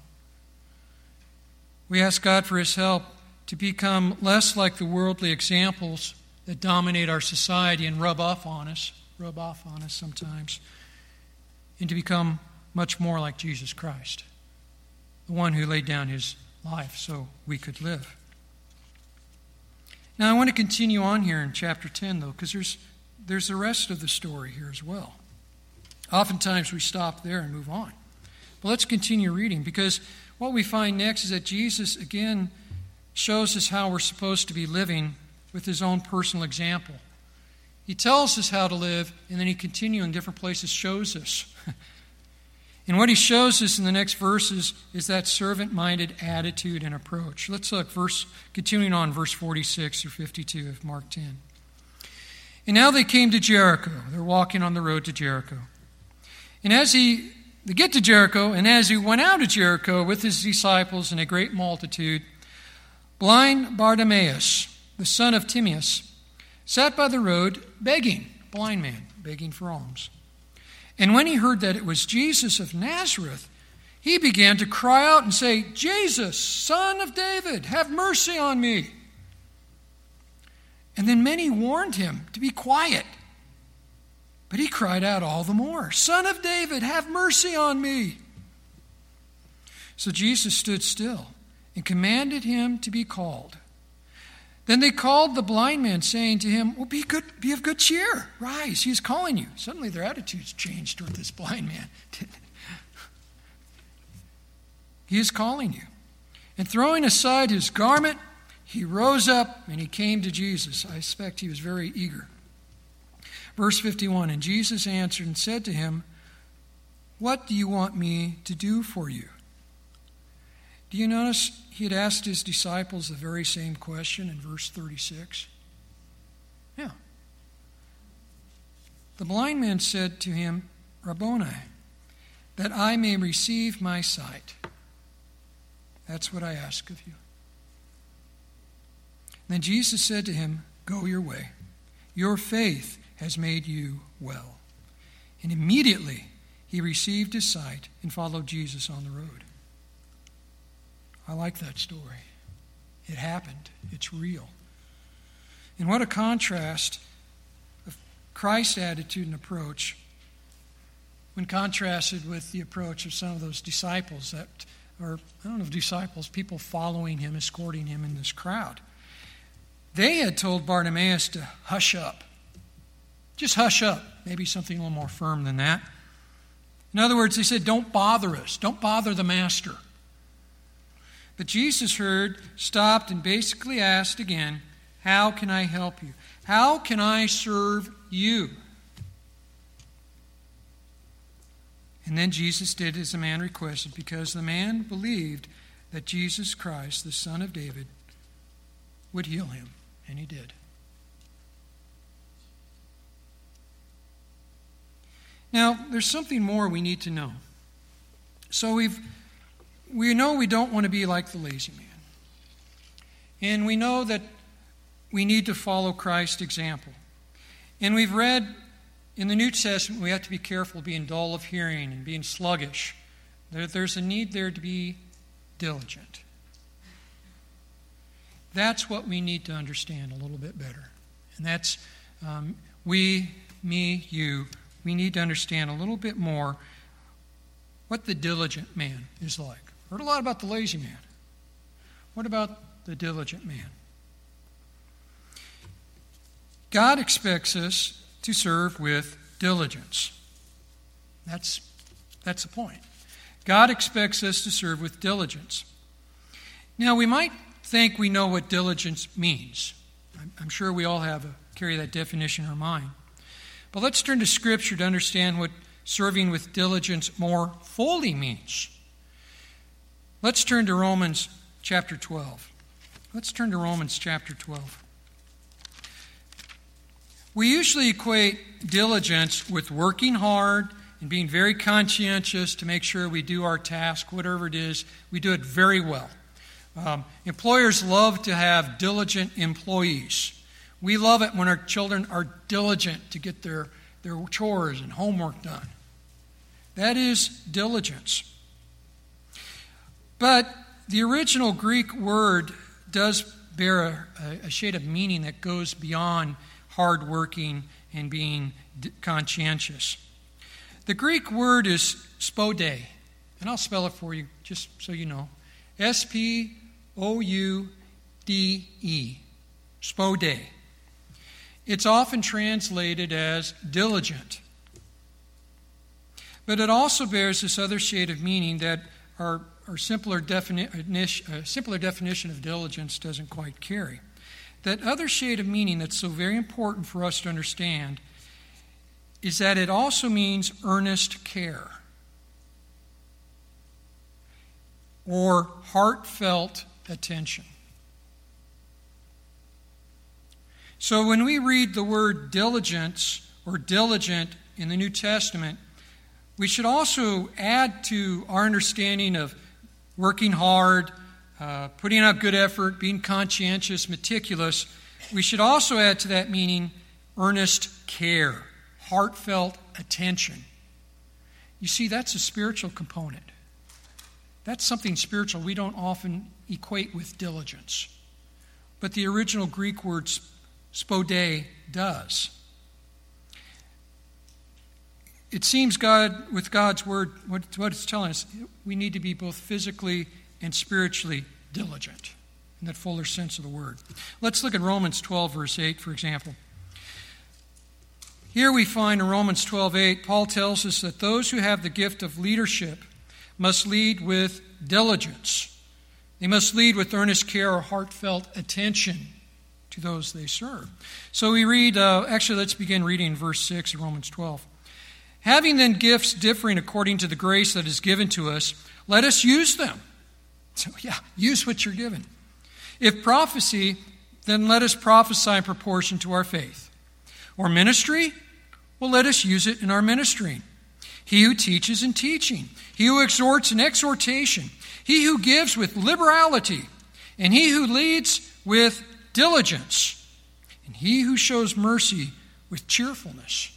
We ask God for His help to become less like the worldly examples that dominate our society and rub off on us sometimes, and to become much more like Jesus Christ, the one who laid down His life so we could live. Now, I want to continue on here in chapter 10, though, because there's the rest of the story here as well. Oftentimes we stop there and move on. But let's continue reading, because what we find next is that Jesus, again, shows us how we're supposed to be living with His own personal example. He tells us how to live, and then He continues in different places, shows us. And what He shows us in the next verses is that servant-minded attitude and approach. Let's look, continuing on, verse 46 through 52 of Mark 10. And now they came to Jericho. They're walking on the road to Jericho. And they get to Jericho, and as He went out of Jericho with His disciples and a great multitude, blind Bartimaeus, the son of Timaeus, sat by the road begging, blind man, begging for alms. And when he heard that it was Jesus of Nazareth, he began to cry out and say, Jesus, Son of David, have mercy on me. And then many warned him to be quiet. But he cried out all the more, Son of David, have mercy on me. So Jesus stood still and commanded him to be called. Then they called the blind man, saying to him, well, be of good cheer. Rise, he is calling you. Suddenly their attitudes changed toward this blind man. He is calling you. And throwing aside his garment, he rose up and he came to Jesus. I expect he was very eager. Verse 51, and Jesus answered and said to him, what do you want me to do for you? Do you notice he had asked his disciples the very same question in verse 36? Yeah. The blind man said to him, Rabboni, that I may receive my sight. That's what I ask of you. Then Jesus said to him, go your way. Your faith has made you well. And immediately he received his sight and followed Jesus on the road. I like that story. It happened. It's real. And what a contrast of Christ's attitude and approach when contrasted with the approach of some of those disciples that are, I don't know if disciples, people following him, escorting him in this crowd. They had told Bartimaeus to hush up. Just hush up. Maybe something a little more firm than that. In other words, they said, don't bother us. Don't bother the master. But Jesus heard, stopped, and basically asked again, how can I help you? How can I serve you? And then Jesus did as the man requested, because the man believed that Jesus Christ, the Son of David, would heal him. And he did. Now, there's something more we need to know. So we know we don't want to be like the lazy man. And we know that we need to follow Christ's example. And we've read in the New Testament we have to be careful being dull of hearing and being sluggish. There's a need there to be diligent. That's what we need to understand a little bit better. And that's we need to understand a little bit more what the diligent man is like. Heard a lot about the lazy man. What about the diligent man? God expects us to serve with diligence. That's the point. God expects us to serve with diligence. Now, we might think we know what diligence means. I'm sure we all carry that definition in our mind. But let's turn to Scripture to understand what serving with diligence more fully means. Let's turn to Romans chapter 12. Let's turn to Romans chapter 12. We usually equate diligence with working hard and being very conscientious to make sure we do our task, whatever it is, we do it very well. Employers love to have diligent employees. We love it when our children are diligent to get their chores and homework done. That is diligence. But the original Greek word does bear a shade of meaning that goes beyond hardworking and being conscientious. The Greek word is spode, and I'll spell it for you just so you know. S-P-O-U-D-E, spode. It's often translated as diligent. But it also bears this other shade of meaning that our simpler definition of diligence doesn't quite carry. That other shade of meaning that's so very important for us to understand is that it also means earnest care or heartfelt attention. So when we read the word diligence or diligent in the New Testament, we should also add to our understanding of working hard, putting out good effort, being conscientious, meticulous. We should also add to that meaning earnest care, heartfelt attention. You see, that's a spiritual component. That's something spiritual we don't often equate with diligence. But the original Greek word spode does. It seems with God's word, what it's telling us, we need to be both physically and spiritually diligent in that fuller sense of the word. Let's look at Romans 12, verse 8, for example. Here we find in Romans 12:8, Paul tells us that those who have the gift of leadership must lead with diligence. They must lead with earnest care or heartfelt attention to those they serve. So we read, let's begin reading verse 6 of Romans 12. Having then gifts differing according to the grace that is given to us, let us use them. So use what you're given. If prophecy, then let us prophesy in proportion to our faith. Or ministry, well, let us use it in our ministering. He who teaches in teaching. He who exhorts in exhortation. He who gives with liberality. And he who leads with diligence. And he who shows mercy with cheerfulness.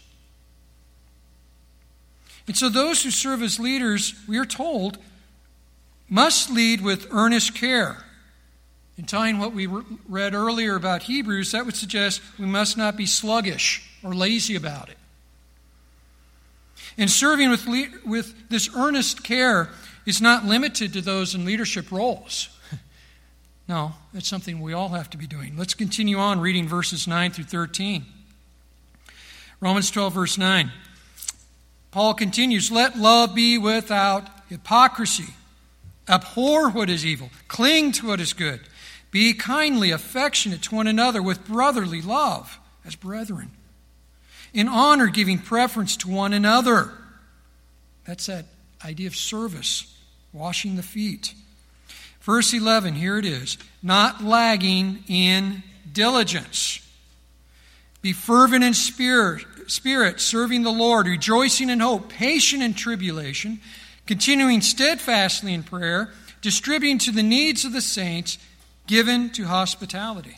And so those who serve as leaders, we are told, must lead with earnest care. In tying what we read earlier about Hebrews, that would suggest we must not be sluggish or lazy about it. And serving with this earnest care is not limited to those in leadership roles. No, that's something we all have to be doing. Let's continue on reading verses 9 through 13. Romans 12, verse 9. Paul continues, let love be without hypocrisy. Abhor what is evil. Cling to what is good. Be kindly affectionate to one another with brotherly love as brethren. In honor, giving preference to one another. That's that idea of service, washing the feet. Verse 11, here it is. Not lagging in diligence. Be fervent in spirit, spirit, serving the Lord, rejoicing in hope, patient in tribulation, continuing steadfastly in prayer, distributing to the needs of the saints, given to hospitality.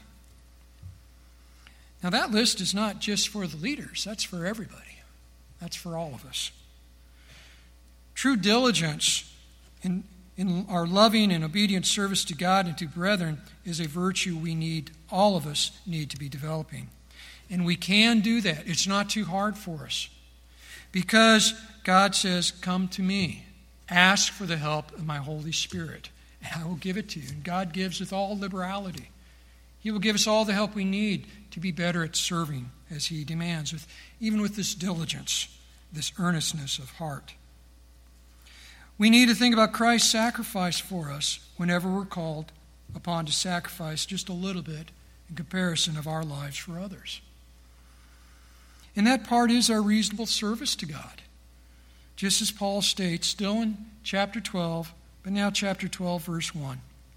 Now that list is not just for the leaders, that's for everybody. That's for all of us. True diligence in our loving and obedient service to God and to brethren is a virtue all of us need to be developing. And we can do that. It's not too hard for us. Because God says, come to me. Ask for the help of my Holy Spirit, and I will give it to you. And God gives with all liberality. He will give us all the help we need to be better at serving as He demands, even with this diligence, this earnestness of heart. We need to think about Christ's sacrifice for us whenever we're called upon to sacrifice just a little bit in comparison of our lives for others. And that part is our reasonable service to God. Just as Paul states, still in chapter 12, but now chapter 12, verse 1.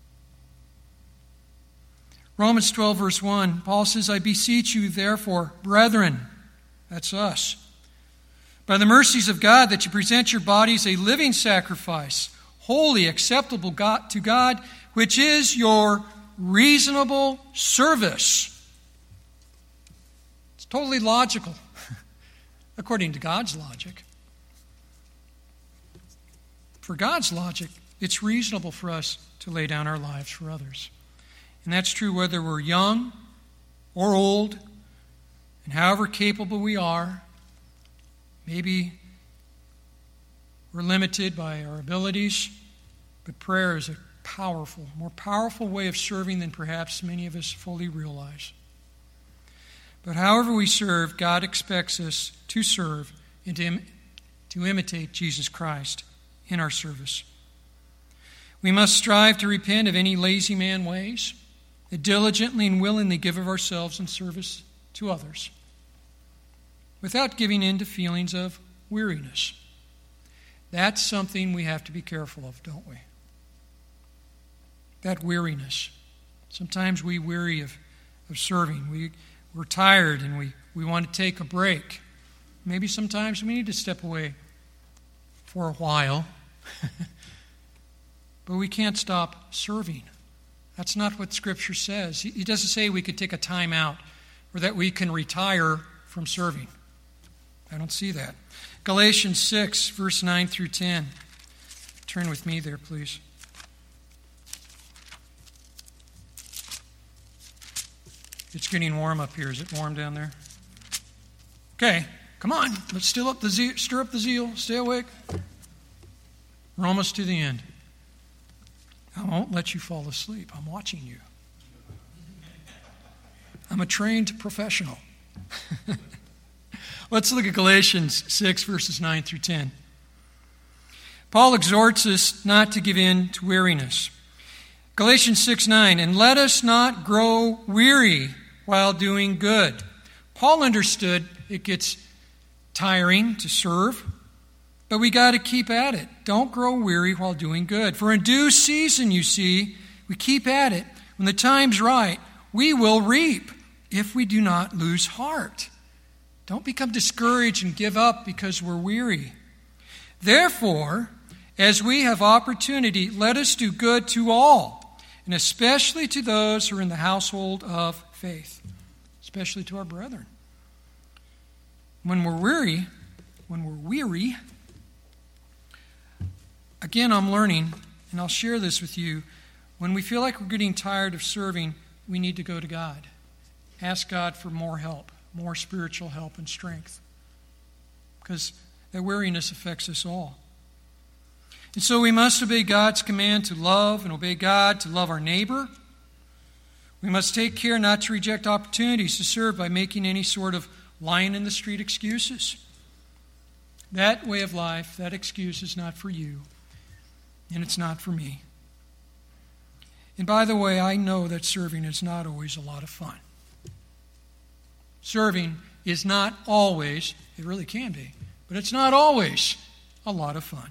Romans 12, verse 1, Paul says, I beseech you, therefore, brethren, that's us, by the mercies of God, that you present your bodies a living sacrifice, holy, acceptable to God, which is your reasonable service. It's totally logical, according to God's logic. For God's logic, it's reasonable for us to lay down our lives for others. And that's true whether we're young or old, and however capable we are. Maybe we're limited by our abilities, but prayer is a more powerful way of serving than perhaps many of us fully realize. But however we serve, God expects us to serve and to imitate Jesus Christ in our service. We must strive to repent of any lazy man ways, and diligently and willingly give of ourselves in service to others, without giving in to feelings of weariness. That's something we have to be careful of, don't we? That weariness. Sometimes we weary of serving. We're tired and we want to take a break. Maybe sometimes we need to step away for a while. But we can't stop serving. That's not what Scripture says. He doesn't say we could take a time out or that we can retire from serving. I don't see that. Galatians 6, verse 9 through 10. Turn with me there, please. It's getting warm up here. Is it warm down there? Okay, come on. Let's stir up the zeal. Stay awake. We're almost to the end. I won't let you fall asleep. I'm watching you. I'm a trained professional. Let's look at Galatians 6, verses 9 through 10. Paul exhorts us not to give in to weariness. Galatians 6, 9, and let us not grow weary while doing good. Paul understood it gets tiring to serve, but we got to keep at it. Don't grow weary while doing good. For in due season, you see, we keep at it. When the time's right, we will reap if we do not lose heart. Don't become discouraged and give up because we're weary. Therefore, as we have opportunity, let us do good to all, and especially to those who are in the household of faith, especially to our brethren. When we're weary, again, I'm learning, and I'll share this with you. When we feel like we're getting tired of serving, we need to go to God. Ask God for more help, more spiritual help and strength, because that weariness affects us all. And so we must obey God's command to love and obey God, to love our neighbor. We must take care not to reject opportunities to serve by making any sort of lying-in-the-street excuses. That way of life, that excuse is not for you, and it's not for me. And by the way, I know that serving is not always a lot of fun. Serving is not always, it really can be, but it's not always a lot of fun.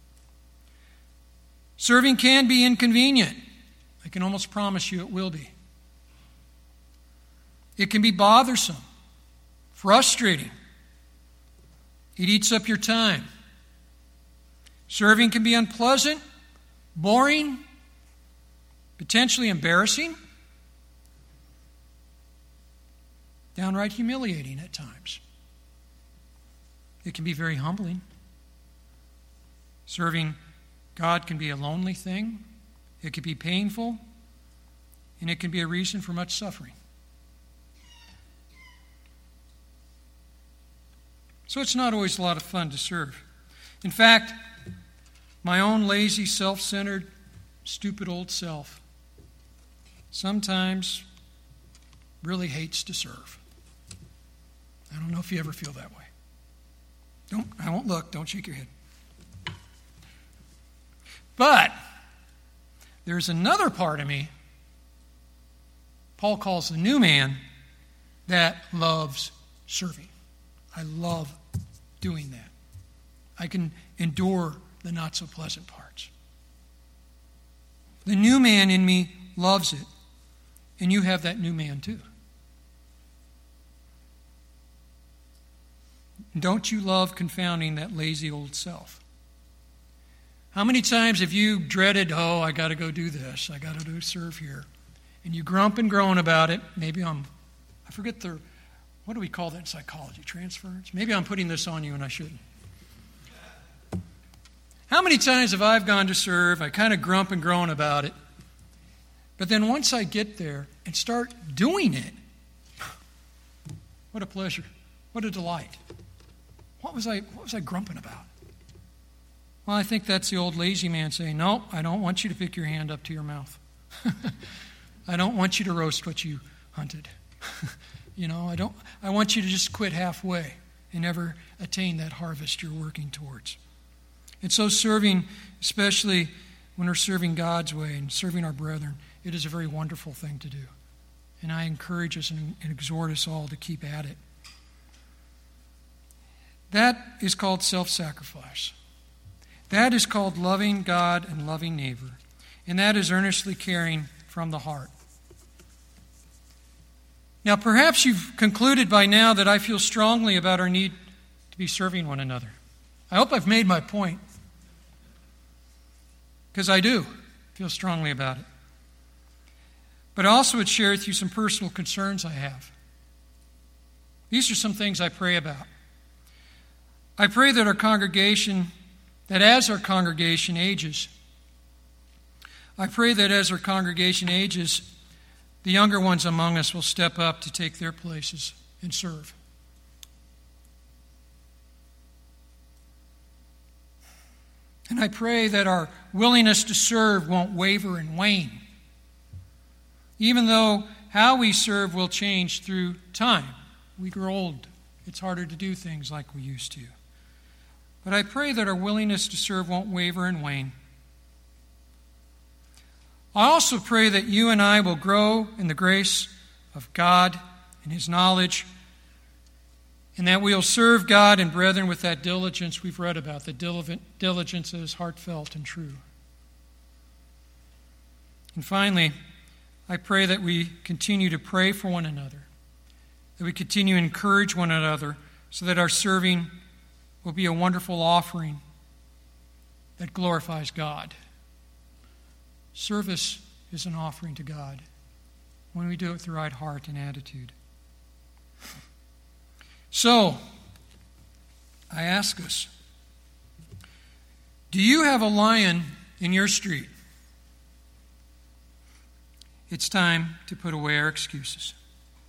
Serving can be inconvenient. I can almost promise you it will be. It can be bothersome, frustrating, It eats up your time. Serving can be unpleasant, boring, potentially embarrassing, downright humiliating at times. It can be very humbling. Serving God can be a lonely thing. It can be painful, and it can be a reason for much suffering. So it's not always a lot of fun to serve. In fact, my own lazy, self-centered, stupid old self sometimes really hates to serve. I don't know if you ever feel that way. I won't look. Don't shake your head. But there's another part of me, Paul calls the new man, that loves serving. I love doing that. I can endure the not so pleasant parts. The new man in me loves it, and you have that new man too. Don't you love confounding that lazy old self? How many times have you dreaded, I got to go do this, I got to go serve here, and you grump and groan about it? Maybe I forget what do we call that in psychology? Transference? Maybe I'm putting this on you and I shouldn't. How many times have I gone to serve, I kind of grump and groan about it, but then once I get there and start doing it, what a pleasure, what a delight. What was I grumping about? Well, I think that's the old lazy man saying, no, I don't want you to pick your hand up to your mouth. I don't want you to roast what you hunted. I want you to just quit halfway and never attain that harvest you're working towards. And so serving, especially when we're serving God's way and serving our brethren, it is a very wonderful thing to do. And I encourage us and exhort us all to keep at it. That is called self-sacrifice. That is called loving God and loving neighbor. And that is earnestly caring from the heart. Now, perhaps you've concluded by now that I feel strongly about our need to be serving one another. I hope I've made my point. Because I do feel strongly about it. But I also would share with you some personal concerns I have. These are some things I pray about. I pray that as our congregation ages, the younger ones among us will step up to take their places and serve. And I pray that our willingness to serve won't waver and wane, even though how we serve will change through time. We grow old. It's harder to do things like we used to. But I pray that our willingness to serve won't waver and wane. I also pray that you and I will grow in the grace of God and His knowledge, and that we'll serve God and brethren with that diligence we've read about, the diligence that is heartfelt and true. And finally, I pray that we continue to pray for one another, that we continue to encourage one another so that our serving will be a wonderful offering that glorifies God. Service is an offering to God when we do it with the right heart and attitude. So, I ask us, do you have a lion in your street? It's time to put away our excuses.